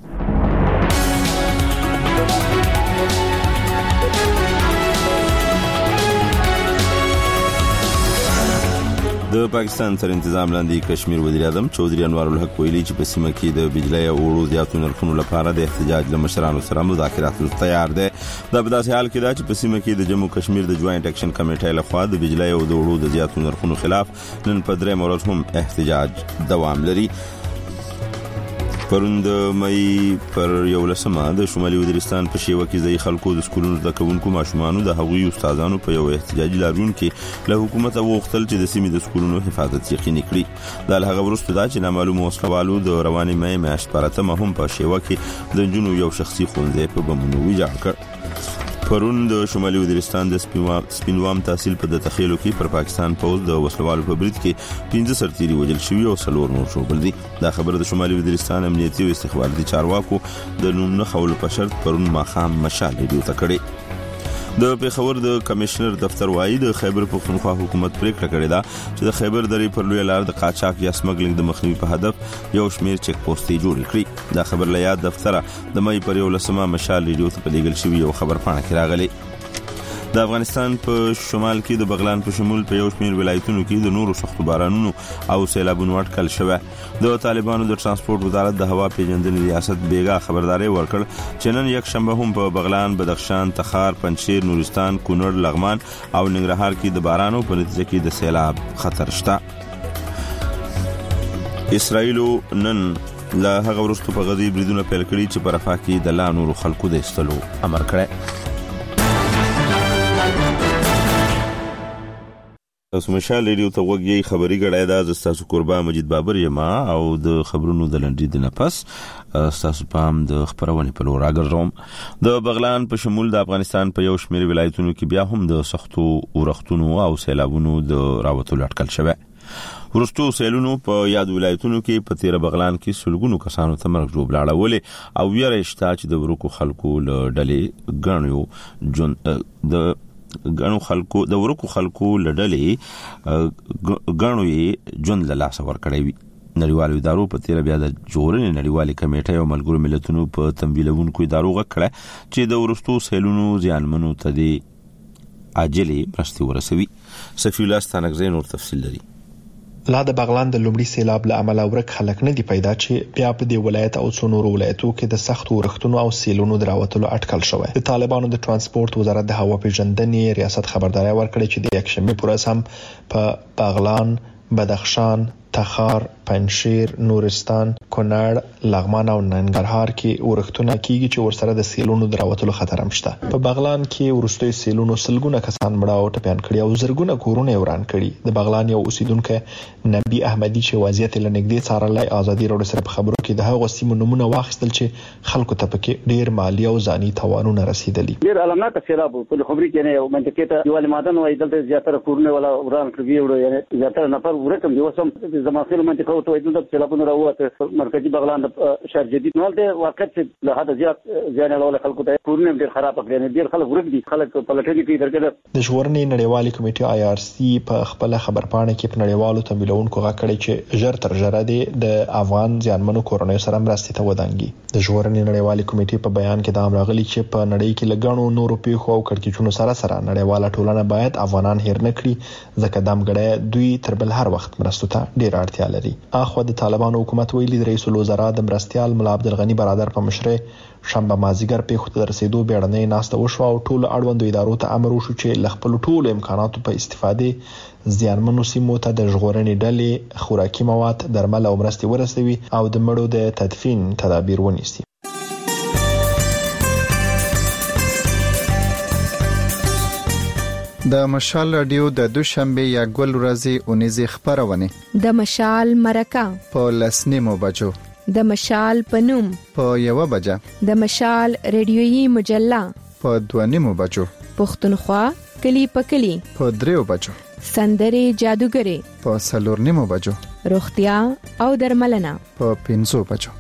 د پاکستان تر انتظام لاندې کشمیر وزیر اعظم چودري انوار الحق ویلي چې په سیمه کې د بجلی او اوړو زیاتو نرخونو لپاره د احتجاج له مشرانو سره مذاکرات تیار دي. دا په داسې حال کې ده چې په سیمه کې د جموں کشمیر د جوائنٹ اکشن کمیټې لخوا د بجلی او د اوړو د زیاتو نرخونو خلاف نن په درې ورځ هم احتجاج دوام لري. پرون د مې پر یو لسمه د شمالي وزیرستان په شیوه کې ځای خلکو د سکولونو د کوونکو ماشومانو د هغوی استادانو په یو احتجاجي لاریون کې له حکومت وغوښتل چې د سیمې د سکولونو حفاظت یقیني کړي. دا له هغه وروسته دا چې نامعلوم وسلوالو د روانې مې میاشت پر اتمه هم په شیوه کې د جنونو یو شخصي ښوونځی په بمونو ویجاړ کړ. پرون د شمالي وزیرستان د سپینوام تحصیل په د تخیلو کې پر پاکستان پوز د وسلوالو په برید کې پنځه سرتیري وژل شوي او څلور نور ژوبل دي. دا خبره د شمالي وزیرستان امنیتي او استخباراتي چارواکو د نوم نه خولو په شرط پرون ماښام مشال ریډیو ته کړی. د پیښور د کمشنر دفتر وایي د خیبر پښتونخوا حکومت پریکړه کړې ده چې د خیبر درې پر لوی لار د قاچاق یا سمګلینګ د مخنیوي په هدف یو شمیر چک پوسټې جوړ کړي. دا خبر له یاد دفتر د مې پر یو لسمه مشال ریډیو ته پلیږل شوی یو خبر پاڼه کې راغلی. د افغانستان په شمال کې د بغلان په شمول په یو شمیر ولایتونو کې د نورو سختو بارانونو او سیلابونو اټکل شوه. د طالبانو د ترانسپورت وزارت د هوا پیژندنې ریاست بیګا خبرداري ورکړ چې نن یک شنبه هم په بغلان، بدخشان، تخار، پنجشیر، نورستان، کونړ، لغمان او ننګرهار کې د بارانو په نتیجه کې د سیلاب خطر شته. اسرائیل نن له هغه وروسته په غزي بریدونه پیل کړي چې په رفح کې د لا نورو خلکو د استلو امر کړی. تاسو مشال ریډیو ته وګورئ. خبري غړای دا تاسو قربا مجید بابر یما او د خبرونو د لنډید نه پس تاسو پام د خبرونه په لور راګرځوم. د بغلان په شمول د افغانستان په یو شمیر ولایتونو کې بیا هم د سختو ورختونو او سیلابونو د راوتلو اټکل شوه. ورستو سیلونو په یاد ولایتونو کې په تیر بغلان کې سلګونو کسانو ته مرګ جوړ لاړولې او ویره شته چې د ورکو خلکو له ډلې غنیو جون د غنو خلکو د ورکو خلکو لړلې غنوې جون له لاس ور کړی وي. نړیوالو ادارو په تیر بیا د جوړنې نړیوالې کمیټې او ملګرو ملتونو په تمویلونکو ادارو غکړه چې د ورستو سیلونو زیانمنو ته دي عاجلي مرستې ورسوي. سفیر الله ستانګزین نور تفصیل لري. لا د بغلان د لومړي سیلاب له امله ورک خلک نه دی پیدا چې بیا په دې ولایت او څو نورو ولایتو کې د سخت ورښتونو او سیلونو دراوتلو اټکل شوی. د طالبانو د ترانسپورت وزارت د هوا پیژندنې ریاست خبرداري ورکړې چې د یک شنبه پر ورځ هم په بغلان، بدخشان، تخار، پنجشیر، نورستان، کونړ، لغمان او ننګرهار کې ورښتونه کیږي چې ورسره د سیلونو دراوتلو خطر هم شته. په بغلان کې ورستوي سیلونو سلګونه کسان مړه او ټپيان کړي او زرګونه کورونه وران کړي. د بغلان یو اوسیدونکو نبی احمدی چې وضعیت لنګدې څارلای ازادي راډیو سره په خبرو کې د هغو سیمو نمونه واخیستل چې خلکو ته پکې ډیر مالی او ځاني تاوانونه رسیدلي. ډیر علامات سیلاب په خبري کې نه یو منطقه ته دیوال مادن وای دلته زیاتره کورونه ولا وران کړي وړو یعنی زیاتره نفر ورکم دی وسم زماخیل منطقه او ته دلته سیلابونه راوته مرکزی بغلان د شهر جدید نو د واقعیت له حد زیات ځان له خلکو ته کورونه ډیر خراب کړي ډیر خلک ورک دي خلک په لټړي کې درګه. د ژغورنې نړیوالې کمیټې آی آر سی په خپل خبرپاڼه کې په نړیوالو تمویلونکو غاکړي چې ژر تر ژره د افغان ځانمنو کورنۍ سره مرستې ته ودانګي. د ژغورنې نړیوالې کمیټې په بیان کې دا هم راغلي چې په نړۍ کې لګڼو نورو پیښو او کړکېچونو سره سره نړیواله ټولنه باید افغانان هیر نه کړي ځکه دمګړی دوی تر بل هر وخت مرستو ته ډیر اړتیا لري. اخو د طالبانو حکومت ویلي د رئیس الوزرا د مرستيال ملا عبدالغنی برادر په مشرۍ شنبه مازیګر پیښو ته رسیدو بیړنۍ ناسته وشو او ټول اړوندو ادارو ته امر وشو چې ل خپل ټول امکاناتو په استفاده زیانمنو سیمو ته د ژغورنې ډلې خوراکي مواد، درمل او مرستې ورسوي او د مړو د تدفین تدابیر ونیسي. د مشال رادیو د دوشنبه یا ګل ورځې اونیزه خبرونه د مشال مرکه په لسنیمو بجو د مشال پنوم په یو بجه د مشال ریډیويي مجله په دوانیمو بجو پښتونخوا کلی په کلی په دریو بجو سندري جادوګری په سلورنیمو بجو روغتیا او درملنه په پنځو بجو.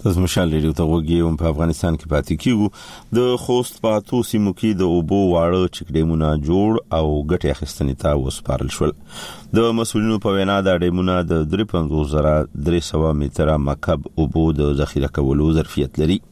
تاسو مشال لري ته وګورئ په افغانستان کې پاتې کیږي د خوست پاتو سیمو کې د اوبو واړه چک ډیمونه جوړ او ګټه اخیستنې ته وسپارل شول. د مسولینو په وینا د ډیمونه د درې پنځوس زره درې سوه متره مکعب اوبو د ذخیره کولو ظرفیت لري.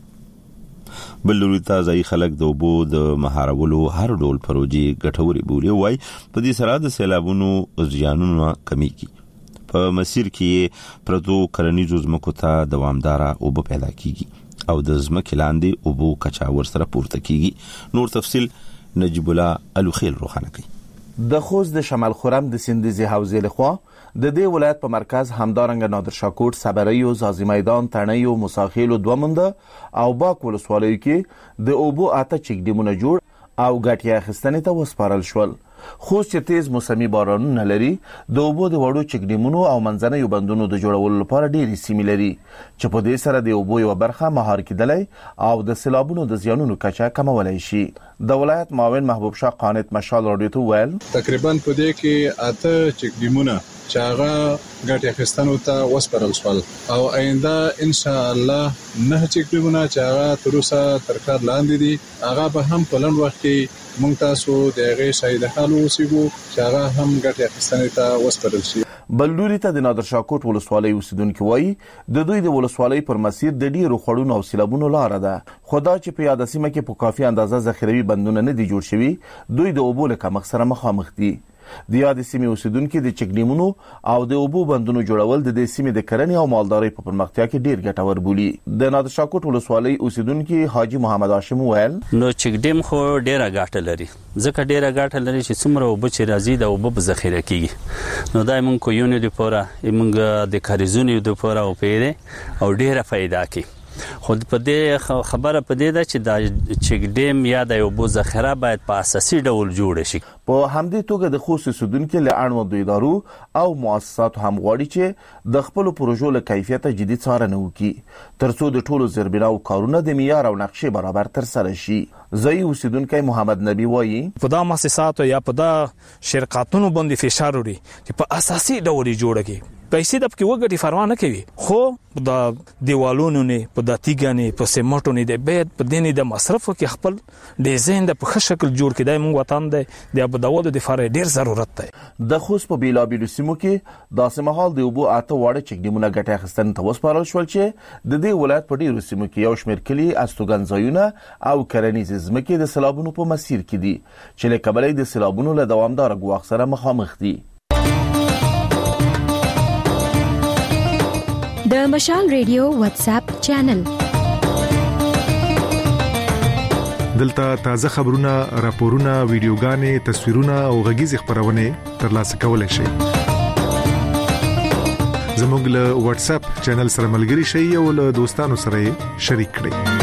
بل لوري ته ځای خلک د اوبو د مهارولو هر ډول پروژې ګټوري بولي وای په دې سره د سیلابونو زیانونه کمیږي. په مسیر کې پردو کرنیزو ځمکو ته دوامداره اوبه پیدا کیږي او د ځمکې لاندې اوبو کچا ورسره پورته کیږي. نور تفصیل نجیب الله الوخیل روښانه کوي. د خوست د شمال خرم د سندیزي حوزې لخوا د دې ولایت په مرکز همدارنګه نادر شاه کوټ، صبریو، زازی میدان، تڼیو، موساخیل او دومنده او باک ولسوالیو کې د اوبو اته چک ډیمونه جوړ او ګټه اخیستنې ته وسپارل شول. خوست چې تیز موسمي بارانونه لري د اوبو د وړو چک ډیمونو او منځنیو بندونو د جوړولو لپاره ډېرې سیمې لري چې په دې سره د اوبو یو برخه مهار کېدلی او د سیلابونو د زیانونو کچه کمولی شي. د ولایت معاون محبوب شاه قانت مشال راډیو ته ویل تقریبا په دې کې اته چک ډیمونه چې هغه ګټه اخیستنو ته وسپارل شول او آینده ان شاء الله نه چک ډیمونه چې هغه تر اوسه تر کار لاندې دي هغه به هم په لنډ وخت کې مونږ تاسو د هغه شاید حال وسیګو چې هغه هم ګټه اخیستنې ته وسپارل شي. بل لوري ته د نادر شاه کوټ ولسوالۍ اوسیدونکو وایي د دوی د ولسوالۍ پر مسیر د ډیرو خړونو او سیلابونو لار ده، خدا چې په یاد سیمه کې په کافي اندازه ذخیروي بندونه نه دي جوړ شوي، دوی د اوبو له کمښت سره مخامخ دي. د یاد سیمې اوسیدونکو د چک ډیمونو او د اوبو بندونو جوړول د دې سیمې د کرنې او مالدارۍ په پرمختیا کې ډیر ګټور بولي. د نادر شاه کوټ ولسوالۍ اوسیدونکو حاجی محمد هاشم ویل نو چک ډیم خو ډیره ګټه لري، ځکه ډیره ګټه لري چې څومره اوبه چې راځي د اوبو په ذخیره کیږي نو دا موږ کو یونې د پورا موږ د کاریزونو د پورا او پیره او ډیره فائدہ کوي. خود په دې خبره په دې ده چې د چک ډیم یا د اوبو ذخیره باید په اساسي ډول جوړ شي. په همدې توګه د خوست اوسیدونکو له اړوندو ادارو او مؤسساتو هم غواړي چې د خپل پروژو له کیفیت جدي څارنه وکړي ترڅو د ټولو زیربناو کارونه د معیار او نقشې برابر ترسره شي. ځای اوسیدونکو محمد نبی وایي په دا مؤسساتو یا په دا شرکتونو باندې فشار وړي چې په اساسي ډول جوړ کړي، پیسې د پکې وګټي پروا نه کوي، خو د دیوالونو نه په د تیګانې په سیمټو نه د بیت په دیني د مصرف کې خپل ډیزاین د په ښه شکل جوړ کړي موږ وطن دی د ابداوود د فار ډیر ضرورت دی. د خوست په بیلابیلو سیمو کې داسې مهال د اوبو اته واړه چک ډیمونه ګټه اخیستنې ته وسپارل شول چې د دې ولایت په ډیرو سیمو کې یو شمېر کلي، استوګنځایونه او کرنیزې ځمکې د سیلابونو په مسیر کې دي چې له کبله د سیلابونو له دوامداره ګواښ سره مخامخ دي. د مشال ریډیو واتس اپ چینل دلته تازه خبرونه، راپورونه، ویډیوګانې، تصویرونه او غږیز خبرونه ترلاسه کولای شئ. زموږ له واتس اپ چینل سره ملګري شئ او له دوستانو سره شریک کړئ.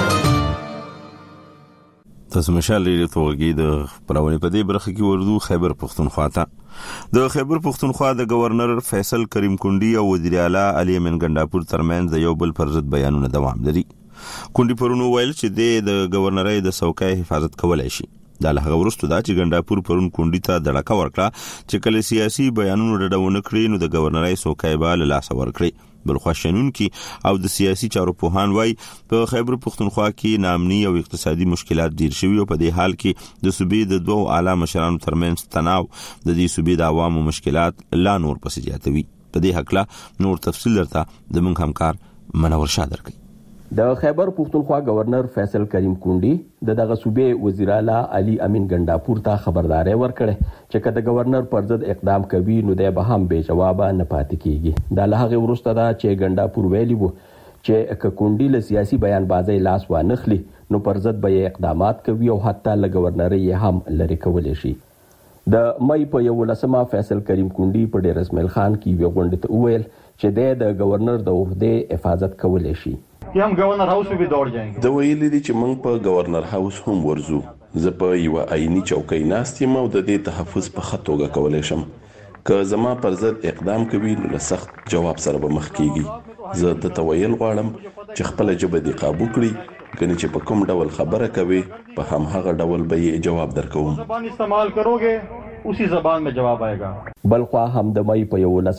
تاسو مشال لري توګه د خبرونه په دې برخه کې ورزو خیبر پختونخوا ته د خیبر پختونخوا د گورنر فیصل کریم کونډي او وزیر اعلی علي امین ګنداپور ترمنځ د یو بل پر ضد بیانونه دوام لري. کونډي پرونو ویل چې د گورنرۍ د څوکۍ حفاظت کولای شي. دا له هغه وروسته دا چې ګنداپور پرون کونډي ته دړکه ورکړه چې کله سیاسي بیانونو ډډونه کړی نو د گورنرۍ څوکۍ به له لاس ورکړي. بل خواشنونکي او د سیاسي چارو پوهان وای په خیبر پختونخوا کې نامني او اقتصادي مشکلات ډیر شوي او په دې حال کې د صوبې د دوه اعلی مشرانو ترمنځ تناو د دې صوبې د عوامو مشکلات لا نور پسې زیاتوي. په دې حق نور تفصیل درته د موږ همکار منور شاه درکړي. د خیبر پختونخوا گورنر فیصل کریم کونډي د دغه صوبې وزیر اعلی علي امین ګنداپور ته خبرداري ورکړه چې کله گورنر پر ضد اقدام کوي نو د به هم به جواب نه پاتې کیږي. د لهغه وروسته دا چې ګنداپور ویلي وو چې ک کونډي له سیاسي بیان بازي لاس و نخلي نو پر ضد به اقدامات کوي او حتی له گورنرۍ هم لری کولای شي. د مې په یو لسمه فیصل کریم کونډي په ډیر اسماعیل خان کې وی غونډه ته ویل چې د گورنر د عہده حفاظت کولای شي. कि हम गवर्नर हाउस में भी दौड़ जाएंगे. د ویلي دي چې موږ په گورنر هاوس هم ورزو. زه په یو عیني چوکۍ ناست یم او د دې تحفظ په خطوګه کولای شم. که زما پر ضد اقدام کوي نو له سخت جواب سره به مخ کیږي. زه د تویل غواړم چې خپل جبه دی قابو کړی کني چې په کوم ډول خبره کوي په هم هغه ډول به جواب درکوم. زبان استعمال کروगे उसी زبان में جواب آएगा. بلخوا هم د مې په یو لسمه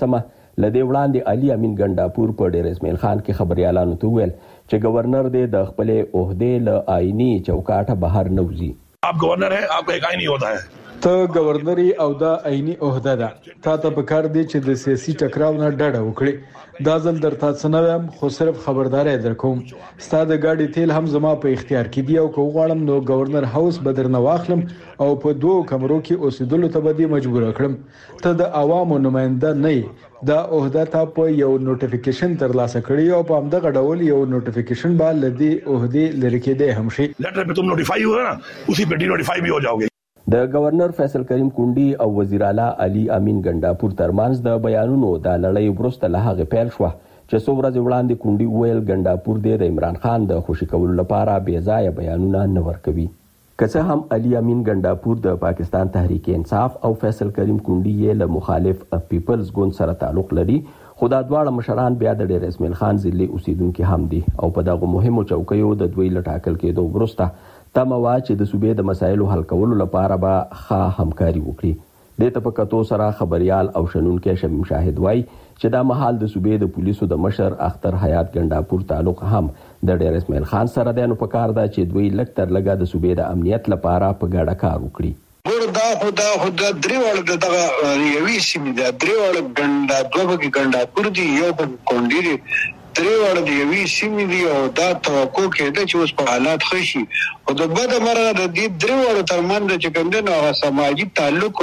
لدې وړاندې علي امین ګنداپور په ډیر اسماعیل خان کې خبريالانو ته ویل چې گورنر دې د خپل عہدې له آئینی چوکاټه بهر نه وځي. آپ گورنر ہیں، آپ کا ایک آئینی عہدہ ہے. ته گورنری او دا آئینی عہده ده. تا ته پکار دی چې د سیاسي ټکراو نه ډډه وکړي. دا ځل درته څنوم خو صرف خبرداري درکوم. ستاسو ګاډي تیل هم زما په اختیار کې دی او کو غواړم نو گورنر هاوس بدرنه واخلم او په دوه کمرو کې اوسېدلو ته به مجبور کړم. ته د عوامو نماینده نه دا عہده تا په یو نوټیفیکیشن ترلاسه کړی او په همدغه ډول یو نوټیفیکیشن با لدی عہده لری کې دی هم شي. لیټر په تم نوټیفائی ہو نا اسی په ډی نوټیفائی بھی ہو جاؤ گے. د گورنر فیصل کریم کونډي او وزیر اعلی علي امین ګنداپور ترمنځ د بیانونو د لړۍ وروسته له هغه پیل شو چې څو ورځې وړاندې کونډي ویل ګنداپور د عمران خان د خوشی کولو لپاره بې ځای بیانونه نه ورکوي. که څه هم علي امین ګنداپور د پاکستان تحریک انصاف او فیصل کریم کونډي یې له مخالف پیپلز ګوند سره تعلق لري، خو دا دواړه مشران بیا د ډیر اسماعیل خان ضلعي اوسیدونکو هم دي او په دغه مهمو چوکیو د دوی لټاکل کېدو وروسته تمه وا چې د صوبې د مسایلو حل کولو لپاره به ښه همکاري وکړي. د تپکاتو سره خبريال او شنونکو شمیم شاهد وای چې دا مهال د صوبې د پولیسو د مشر اختر حیات ګنداپور تعلق هم د ډیر اسماعیل خان سره دی، نو پکار دا چې دوی لکتر لګا د صوبې د امنیت لپاره په ګډه کار وکړي. ګور دا خدا خدا درې وړ دغه یوې سیمې د درې وړ ګندا دوه کې ګنداپور دی یو په کونډي دی درې وړ دی یوې سیمې دی او دا توقع کېده چې اوس په حالات خشي او د بده مرغه د دې درې وړ ترمنځ چې کوم نو سماجی تعلق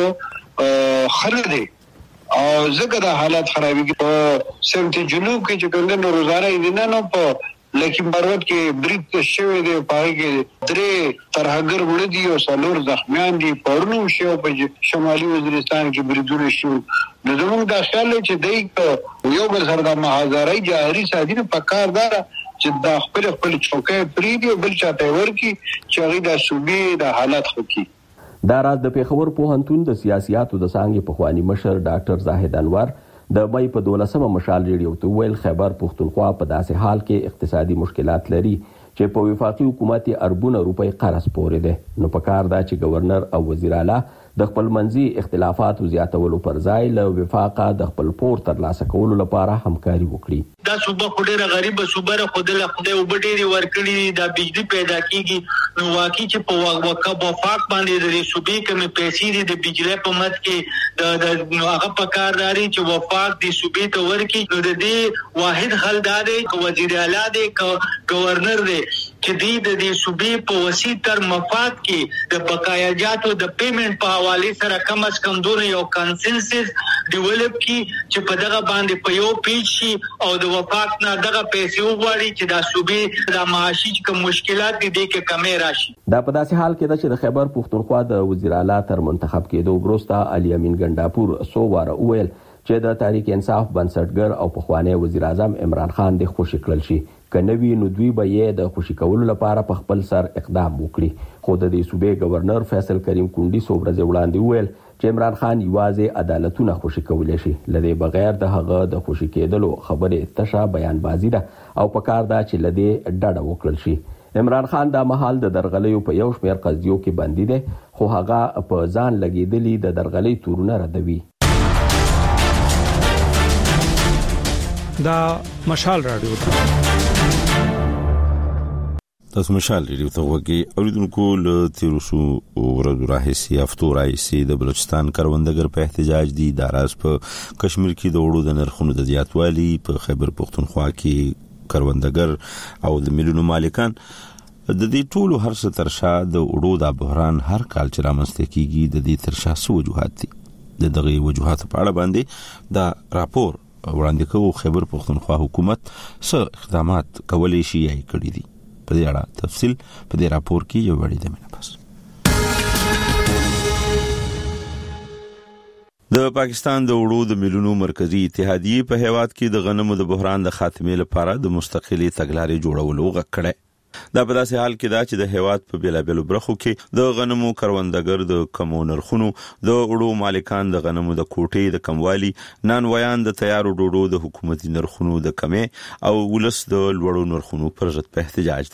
خره دی او ځکه د حالات خرابېږي. په سمت جنوب کې چې کوم نو روزانه دي نه په لکه مروت کې بریټ شوی دی پای کې درې ترهګر وړي دي او څلور زخمیان دي پرونو شو په شمالي وزیرستان کې بریدونه شو. نو زموږ د خیال چې دای یو بل سره د محاذرې جاري ساتي په کار دار چې د خپل خپل چوکۍ پریدي بل چاته ورکی چې هغه د صوبې د حالات خوکي. دا راز د پیښور پوهنتون د سیاسياتو د څانګې پخوانی مشر ډاکټر زاهد انور د مې په دولسمه مشال ریډیو ته ویل خیبر پښتونخوا په داسې حال کې اقتصادي مشکلات لري چې په وفاقي حکومت اربونه روپۍ قرض پورې ده، نو په کار دا چې گورنر او وزیر اعلی د خپل منځي اختلافات زیاتولو پر ځای له وفاقه د خپل پور ترلاسه کولو لپاره همکاري وکړي. دا صوبه خو ډیره غریبه صوبه ده، خو د خدای وبډيري ورکړي د بجلی پیدا کیږي، نو واقعي چې په وقف وفاق باندې د صوبې کومې پیسې د بجلی په مت کې د نو هغه په کار داري چې وفاق د صوبې ته ورکړي. نو د دې واحد حل دا دی چې وزیر اعلی دی گورنر دی چې دی د دې صوبې په وسیع تر مفاد کې د بقایاجاتو د پیمنٹ په حواله سره کم از کم دونه یو کنسنسس ډیولپ کی چې په دغه باندې په یو پیچ شي او د وفاق نه دغه پیسې وغواړي چې د صوبې د معاشي کوم مشکلات دي کې کمې راشي. دا په داسې حال کې ده چې د خیبر پښتونخوا د وزیر اعلی تر منتخب کېدو وروسته علي امین ګنداپور سو واره ویل چې د تحریک انصاف بنسټګر او پخوانی وزیر اعظم عمران خان د خوشی کړل شي کنوي نو دوی به یې د خوشی کولو لپاره په خپل سر اقدام وکړي. خو د دې صوبې گورنر فیصل کریم کونډي سو ورځې وړاندې ویل چې عمران خان یوازې عدالتونه خوشی کولای شي، لدی بغیر د هغه د خوشی کېدلو خبره تشه بیان بازی ده او په کار دا چې لدی ډډه وکړل شي. عمران خان دا مهال د درغلیو په یو شمېر قضیو کې بندي دی، خو هغه په ځان لګیدلی د درغلی تورونه ردوي. دا مشال رادیو تاسو مشال ریډیو ته وګورئ. اوریدونکو له تیروسو ورځو راهیسې هفتو راهیسې د بلوچستان کروندګر په احتجاج دي. دا راز په کشمیر کې د وړو د نرخونو د زیاتوالي، په خیبر پښتونخوا کې کروندګر او د میلیونو مالکان د دې ټولو هر څه ترشا د وړو د بحران هر کال چې رامنځته کیږي د دې ترشا څه وجوهات دي. د دغه وجوهات په اړه باندې دا راپور وړاندې کوي خیبر پښتونخوا حکومت څه اقدامات کولای شي یا کړی دي. په دې اړه تفصیل په دې راپور کې یو وړي د منه پس. د پاکستان د وړو د میلیونو مرکزی اتحادیه په هیواد کې د غنمو د بحران د خاتمې لپاره د مستقلي تګلارې جوړولو غوښتل. دا په داسې حال کې دا چې د هیواد په بیلابیلو برخو کې د غنمو کروندګر د کمو نرخونو، د وړو مالکان د غنمو د کوټې د کموالي، نانوایان د تیارو ډوډو د حکومتي نرخونو د کمې او ولس د لوړو نرخونو پر ضد په احتجاج دي.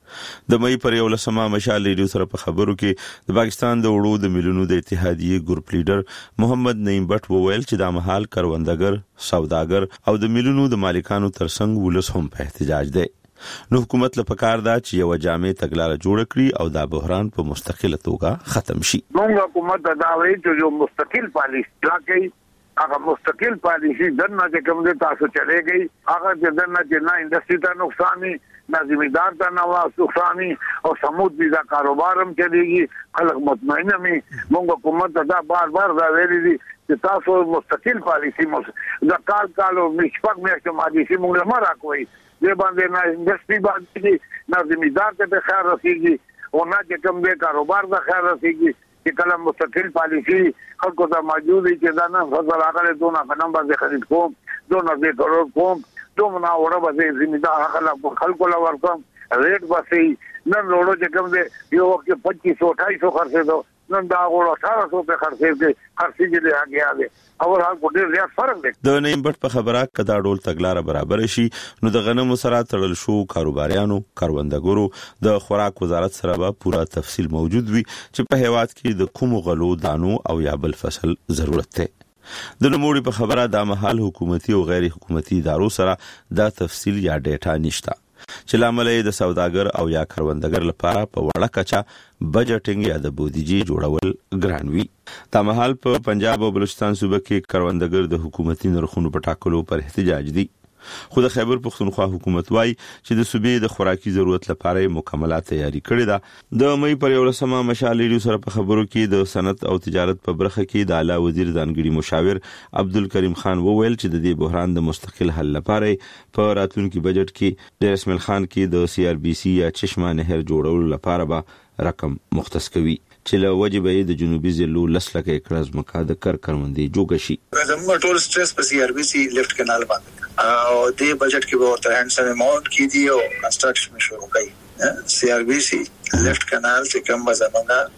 د مې پر یو لسمه مشال ریډیو سره په خبرو کې د پاکستان د وړو د ملونو د اتحادیې ګروپ لیډر محمد نعیم بټ وویل چې د مهال کروندګر، سوداګر او د ملونو د مالکانو ترڅنګ ولس هم په احتجاج دی. نو حکومت له پکار دا چې یو جامع تګلارې جوړ کړي او دا بحران په مستقله توګه ختم شي. موږ حکومت دا وایي چې یو مستقل پالیسی راکړي، هغه مستقل پالیسی دنه چې کوم د تاسو چلےږي هغه د دنه چې نه انډستری ته نقصان نه نه زمیندار ته نه نقصان او سمود دي دا کاروبار هم چلےږي، خلک مطمئن مي. موږ حکومت دا بار بار دا ویلي دي چې تاسو مستقل پالیسی مو دا کال کال او مشفق میاشتو مالیسی موږ نه راکوي، دې باندې نه انډستری باندې نه زمیندار ته به خیر رسیږي او نه چې کوم د کاروبار ته خیر رسیږي. چې کله مستقل پالیسی خلکو ته موجود وي چې دا نه فصل راغلی دونه غنم به خرید کوم، دونه به کروڑ کوم، دومره وړه به زمیندار خلک خلکو له ورکوم، ریټ به صحیح. نن وړو چې کوم دی یو وخت پچیس سو اٹھائیس سو خرڅېدو، نن دا وړو اٹھارہ سو په خرڅېږي خرڅېږي دی هغه دی او هغه کو ډېر زیات فرق دی. د نعیم بټ په خبره کدا ډول تګلارې برابر شي نو د غنمو سره تړل شو کاروباریانو، کاروندګرو د خوراک وزارت سره به پوره تفصیل موجود وي چې په هیواد کې د کوم غلو دانو او یا بل فصل ضرورت دی. د نوموړي په خبره د محل حکومتي او غیر حکومتي ادارو سره دا تفصیل یا ډیټا نشته چې لامل د سوداګر او یا کاروندګر لپاره په وړه کچا بجټینګ یا د بودیجې جوړول ګران وي. دا مهال په پنجاب او بلوچستان صوبه کې کاروندګر د حکومتي نرخونو په ټاکلو پر احتجاج دي. خو د خیبر پښتونخوا حکومت وايي چې د صوبې د خوراکي ضرورت لپاره مکمله تیاری کړې ده. د مې پر یو لسمه مشال ریډیو سره په خبرو کې د صنعت او تجارت په برخه کې د اعلی وزیر ځانګړي مشاور عبدالکریم خان وویل چې د دې بحران د مستقل حل لپاره په راتلونکي بجټ کې د رسمل خان کې د سی آر بي سي یا چشمه نهر جوړولو لپاره به رقم مختص کوي چې له وجبه د جنوبي ضلعو لسلکه ایکړه ځمکه د کر کروندې جوړ شي. زموږ ټول سټرس په سی آر بي سي لیفت کانال باندې او د بجټ کې به ورته هندسن اماونت کې دی او کنسټرکشن شروع کړي. سی آر بي سي لیفت کانال چې کوم زمونږه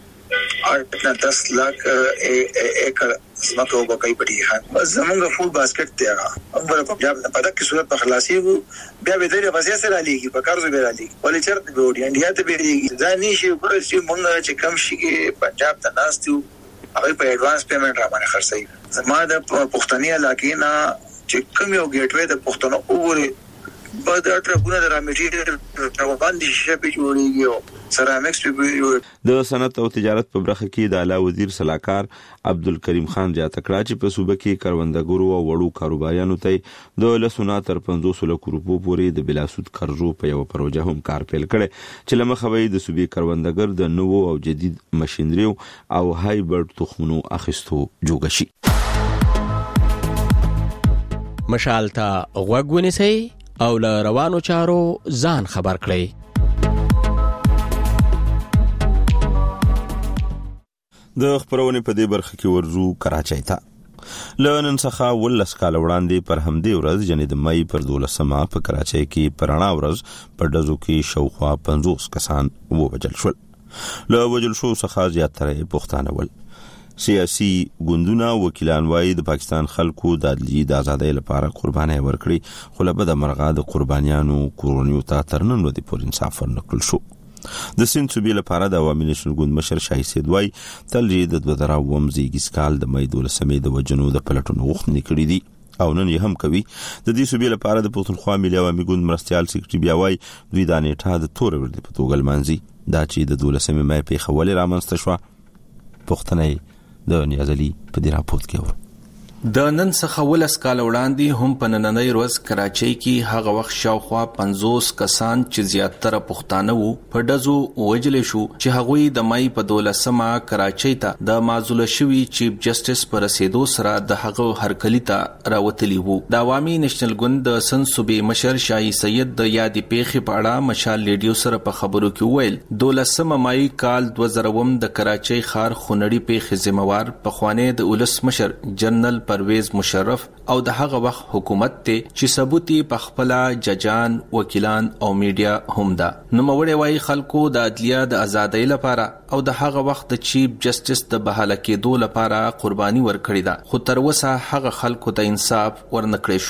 اټ نه دس لک ایکړ ځمکه وبکای پټي هان زمونږه فول باسکټ دی هغه په پنجاب نه پدې کې صورت په خلاصي وو بیا به درې وځي سره لګي په کارزو به لګي ولې چرته به وډي انډیا ته به لګي دا نشي پر چې مونږ چې کم شي کې پنجاب ته ناستو هغه په ایڈوانس پیمنٹ را باندې خرڅي. زما د پښتني علاقې نه چې کوم یو ګیټ وې د پښتنو وګوري په دا ټرکونه د را میټیریل باندې شپې جوړیږي او سرامکس په جوړ. د صنعت او تجارت په برخه کې د اعلی وزیر صلاحکار عبدالکریم خان زیاته کړه چې په صوبه کې کروندګرو او وړو کاروباریانو ته د لسونه تر پنځوس لک روپو پورې د بلاسود قرضو په یو پروژه هم کار پیل کړي چې لمخوي د صوبې کروندګر د نوو او جدید ماشينري او هایبرډ تخمونو اخیستو جوړ شي. مشال ته غوږ ونیسئ او له روانو چارو ځان خبر کړئ. د خبرونه په دې برخه کې ورزو کراچۍ ته لنن څخه ولس کال وړاندې پر همدې ورځ یعنی د مې پر دولسمه په کراچۍ کې پرانا ورځ په دزو کې شاوخوا پنځوس کسان ووجل شول. له وجل شو څخه زیاتره پښتانه ول. سیاسي ګوندونه وکیلان وايي د پاکستان خلکو د عدالت د ازادۍ لپاره قرباني ورکړي خو له بده مرغه د قربانیانو کورونیو ته ترنن ودی پر انصاف ورنکړل شو. د سین صوبې لپاره د عوامي نشنل ګوند مشر شاهي سید وايي تلجی د دوه زره اووه زیږیز کال د مې دولسمې د وجنو د پلټونو غوښتنې کړې دي او نن یې هم کوي. د دې صوبې لپاره د پښتونخوا ملي عوامي ګوند مرستيال سیکریټري بیا وايي دوی د نیټه د تور ورډ په توګه لمانځي دا چې د دولسمې مې په خولې رامنځته شو. پښتنې د نیازلي په دې راپورټ کې و د نن څخه ولس کال وړاندې هم په نننۍ ورځ کراچۍ کې هغه وخت شاوخوا پنځوس کسان چې زیاتره پښتانه وو په ډزو وجل شو چې هغوی د مای په دولسمه کراچۍ ته د معزول شوی چیف جسټس پر رسیدو سره د هغه هرکلی ته راوتلی وو. د عوامي نېشنل ګوند د سن صوبې مشر شاهي سید د یادې پیښې په اړه مشال ریډیو سره په خبرو کې وویل دولسمه مای کال دوه زره اووه د کراچۍ ښار خونړي پیښې ذمہوار پخوانی د ولس مشر جنرال پرویز مشرف او د هغه وخت حکومت ته چې ثبوتي پخپلا ججان وکیلان او میډیا هم ده. نو موري وايي خلکو د عدلیه د ازادۍ لپاره او د هغه وخت د چیف جسټس د بحاله کېدو لپاره قرباني ورکړې ده خو تر اوسه هغه خلکو ته انصاف ورنکړې شو.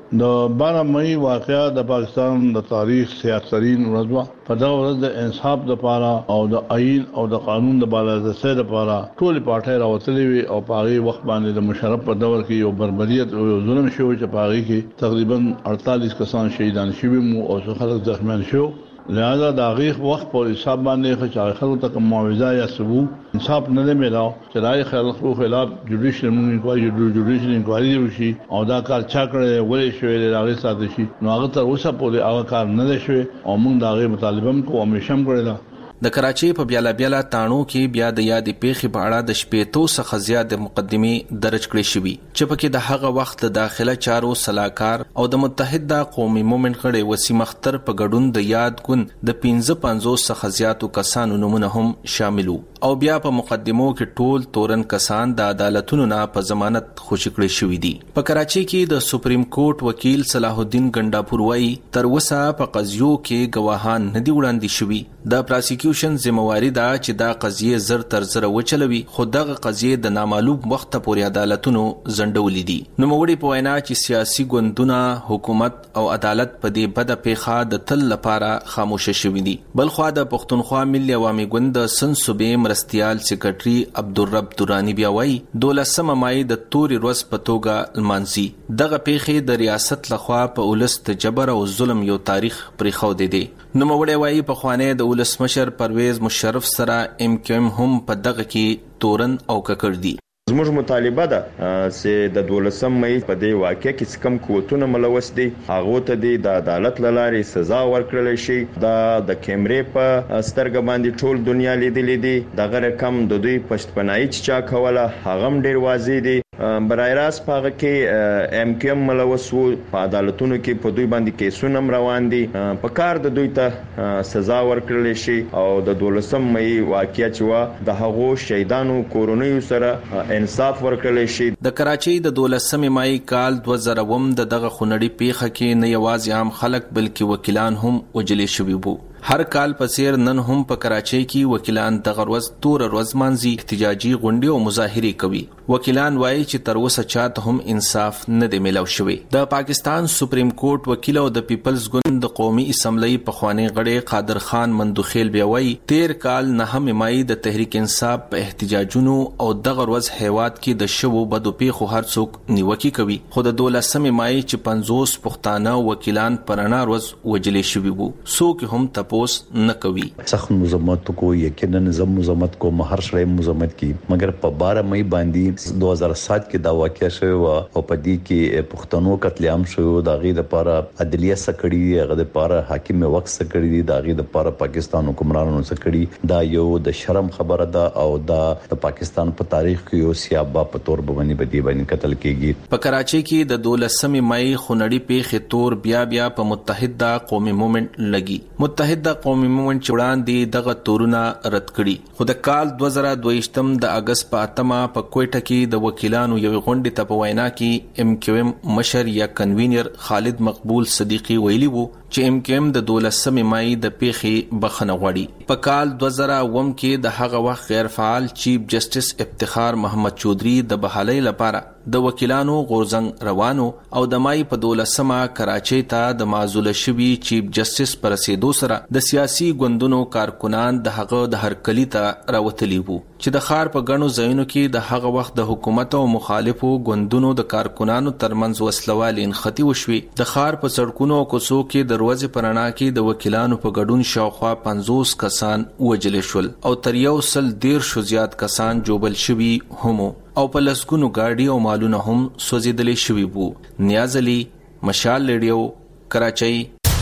د بارہ مئی واقعا د پاکستان د تاریخ سیاسترین ورځ په دا ورځ د انصاف د پاره او د آئین او د قانون د بالادستۍ لپاره ټول پارټي راوتلې وي او په هغه وخت باندې د مشرف په دور کې یو بربریت او یو ظلم شو چې په هغه کې تقریبا اڑتالیس کسان شهیدان شوي مو او څو خلک زخمیان شو. لہذا د هغه وخت په حساب باندې چې خلکو ته معاوضه یا ثبوت انصاف نه ملاو چې راي خلکو خلاف جوډیشل انکوایري جوډیشل انکوایري وشي او دا کار چا کړی ولې شوی دی هغه ساده شي نو هغه تر اوسه پورې هغه کار نه شوی او موږ دا غي مطالبه کوو او مشم کړی. د کراچۍ په بیاله بیاله تانو کې بیا د یادې پیښې په اړه د شپېتو څخه زیات مقدمې درج کړې شوې چې پکې د هغه وخت د داخله چارو صلاحکار او د متحده قومي مومنټ غړي وسیم اختر په ګډون د یاد ګوند د پنځه پنځوس څخه زیاتو کسانو نومونه هم شاملو او بیا په مقدمو کې ټول تورن کسان د عدالتونو نه په ضمانت خوشی کړی شوې دي. په کراچۍ کې د سپریم کورټ وکیل صلاح الدین ګنڈاپور وايي تر اوسه په قضیو کې گواهان نه دي وړاندې شوي. د پراسیکیوشن ذمہواری دا چې دا قضیه زر تر زر وچلوي خو دغه قضیه د نامعلوم وخت پورې عدالتونو زندولې دي. نو موړي په وینا چې سیاسي ګوندونه حکومت او عدالت په دې بده پیښه د تل لپاره خاموش شوي دي. بلخوا د پښتونخوا ملي عوامي ګوند د سن صوبې مرستيال سیکریټري عبدالرب دورانی بیا وایي دولسمه مای د توري ورځ په توګه لمانځي. دغه پیښې د ریاست لخوا په ولس د جبر او ظلم یو تاریخ پرې خو دی. نو موړي وایي په خوانه د ولسمشر پرویز مشرف سره ام کیو ام هم په دغه کې تورن او ککړ دي. زموږ مطالبه ده چې د دولسم مئی په دې واقعې کې کم قوتونه ملوث دي هغه ته د عدالت لارې سزا ورکړل شي. دا د کیمرې په سترګ باندې ټول دنیا لیدلې دي. دغه رقم د دوی پښتپنایي چا کوله هغه ډیر واضح دي. برای راست پاغه کې ام کیو ام ملوث وو په عدالتونو کې په دوی باندې کیسونه روان دي. په کار د دوی ته سزا ورکړل شي او د دولسم مئی واقعیا چې د هغو شهیدانو کورونیو سره انصاف ورکړل شي. د کراچۍ د دولسم مئی کال دوه زره وم د دغه خونړی پیښه کې نه یوازې عام خلک بلکې وکیلان هم وجلې شوي وو. هر کال په سیر نن هم په کراچۍ کې وکیلان د غروز تور ورځ مانځي احتجاجي غونډې او مظاهرې کوي. وکیلان وایي چې تر اوسه چاته هم انصاف نه دی ملو شوی. د پاکستان سپریم کورټ وکیل او د پیپلز ګوند د قومي اسمبلی په خوانی غړي قادر خان مندوخیل بیا وایي تیر کال نهم مئی د تحریک انصاف په احتجاجونو او د غروز هیواد کې د شوو بدو پیښو هر څوک نیوکه کوي خو د دولسم مئی چې پنځوس پښتانه وکیلان پرانا ورځ وجلې شوي وو څوک هم تاسو نه کوي. سخت مزمت کو یقینا نظم مزمت کو هر شړې مزمت کی مگر په بارہ مئی باندې دو ہزار سات کې دا واقعیا شوی او په دې کې پښتنو قتل عام شو. د غي د لپاره عدلیه سکړی هغه د لپاره حاکم وقت سکړی دی د غي د لپاره پاکستان حکمرانانو سکړی دا یو د شرم خبره ده او دا د پاکستان په تاریخ کې یو سیابه په تور باندې بدی باندې قتل کیږي. په کراچۍ کې د دولسم مئی خونړی پیښې تور بیا بیا په متحده قومي مومنټ لګي. متحده قومي مومنټ وړاندې دغه تورونه رد کړي خو د کال دوه زره دوه د اگست په اتمه په کوټه کې د وکیلانو یو غونډه ته په وینا کې ام کیو ام مشر یا کنوینر خالد مقبول صدیقی ویلي وو چې ام کیو ام د دولسم مئی د پیښې بخنه غوړي. په کال دوه زره وم کې د هغه وخت غیر فعال چیف جسټس افتخار محمد چودھری د بحالۍ لپاره د وکیلانو غورځنګ روانو او د مای په دولسمه کراچۍ ته د معزول شوی چیف جسټس پر رسیدو سره د سیاسي ګوندونو کارکونان د هغه د هرکلی ته راوتلی وو چې د خار په غنو ځایونو کې د هغه وخت د حکومت او مخالفو ګوندونو د کارکونانو ترمنځ وسلوال انختی وشوي. د خار په سړکونو او کوڅو کې دروازې پرانا کې د وکیلانو په ګډون شاوخوا پنځوس کسان وجل شول او تر یو سل ډیر شو زیات کسان جوبل شوي هم او په لسګونو گاډي او مالونه هم سوځیدلې شوي وو. نیاز علي مشال ریډیو کراچۍ.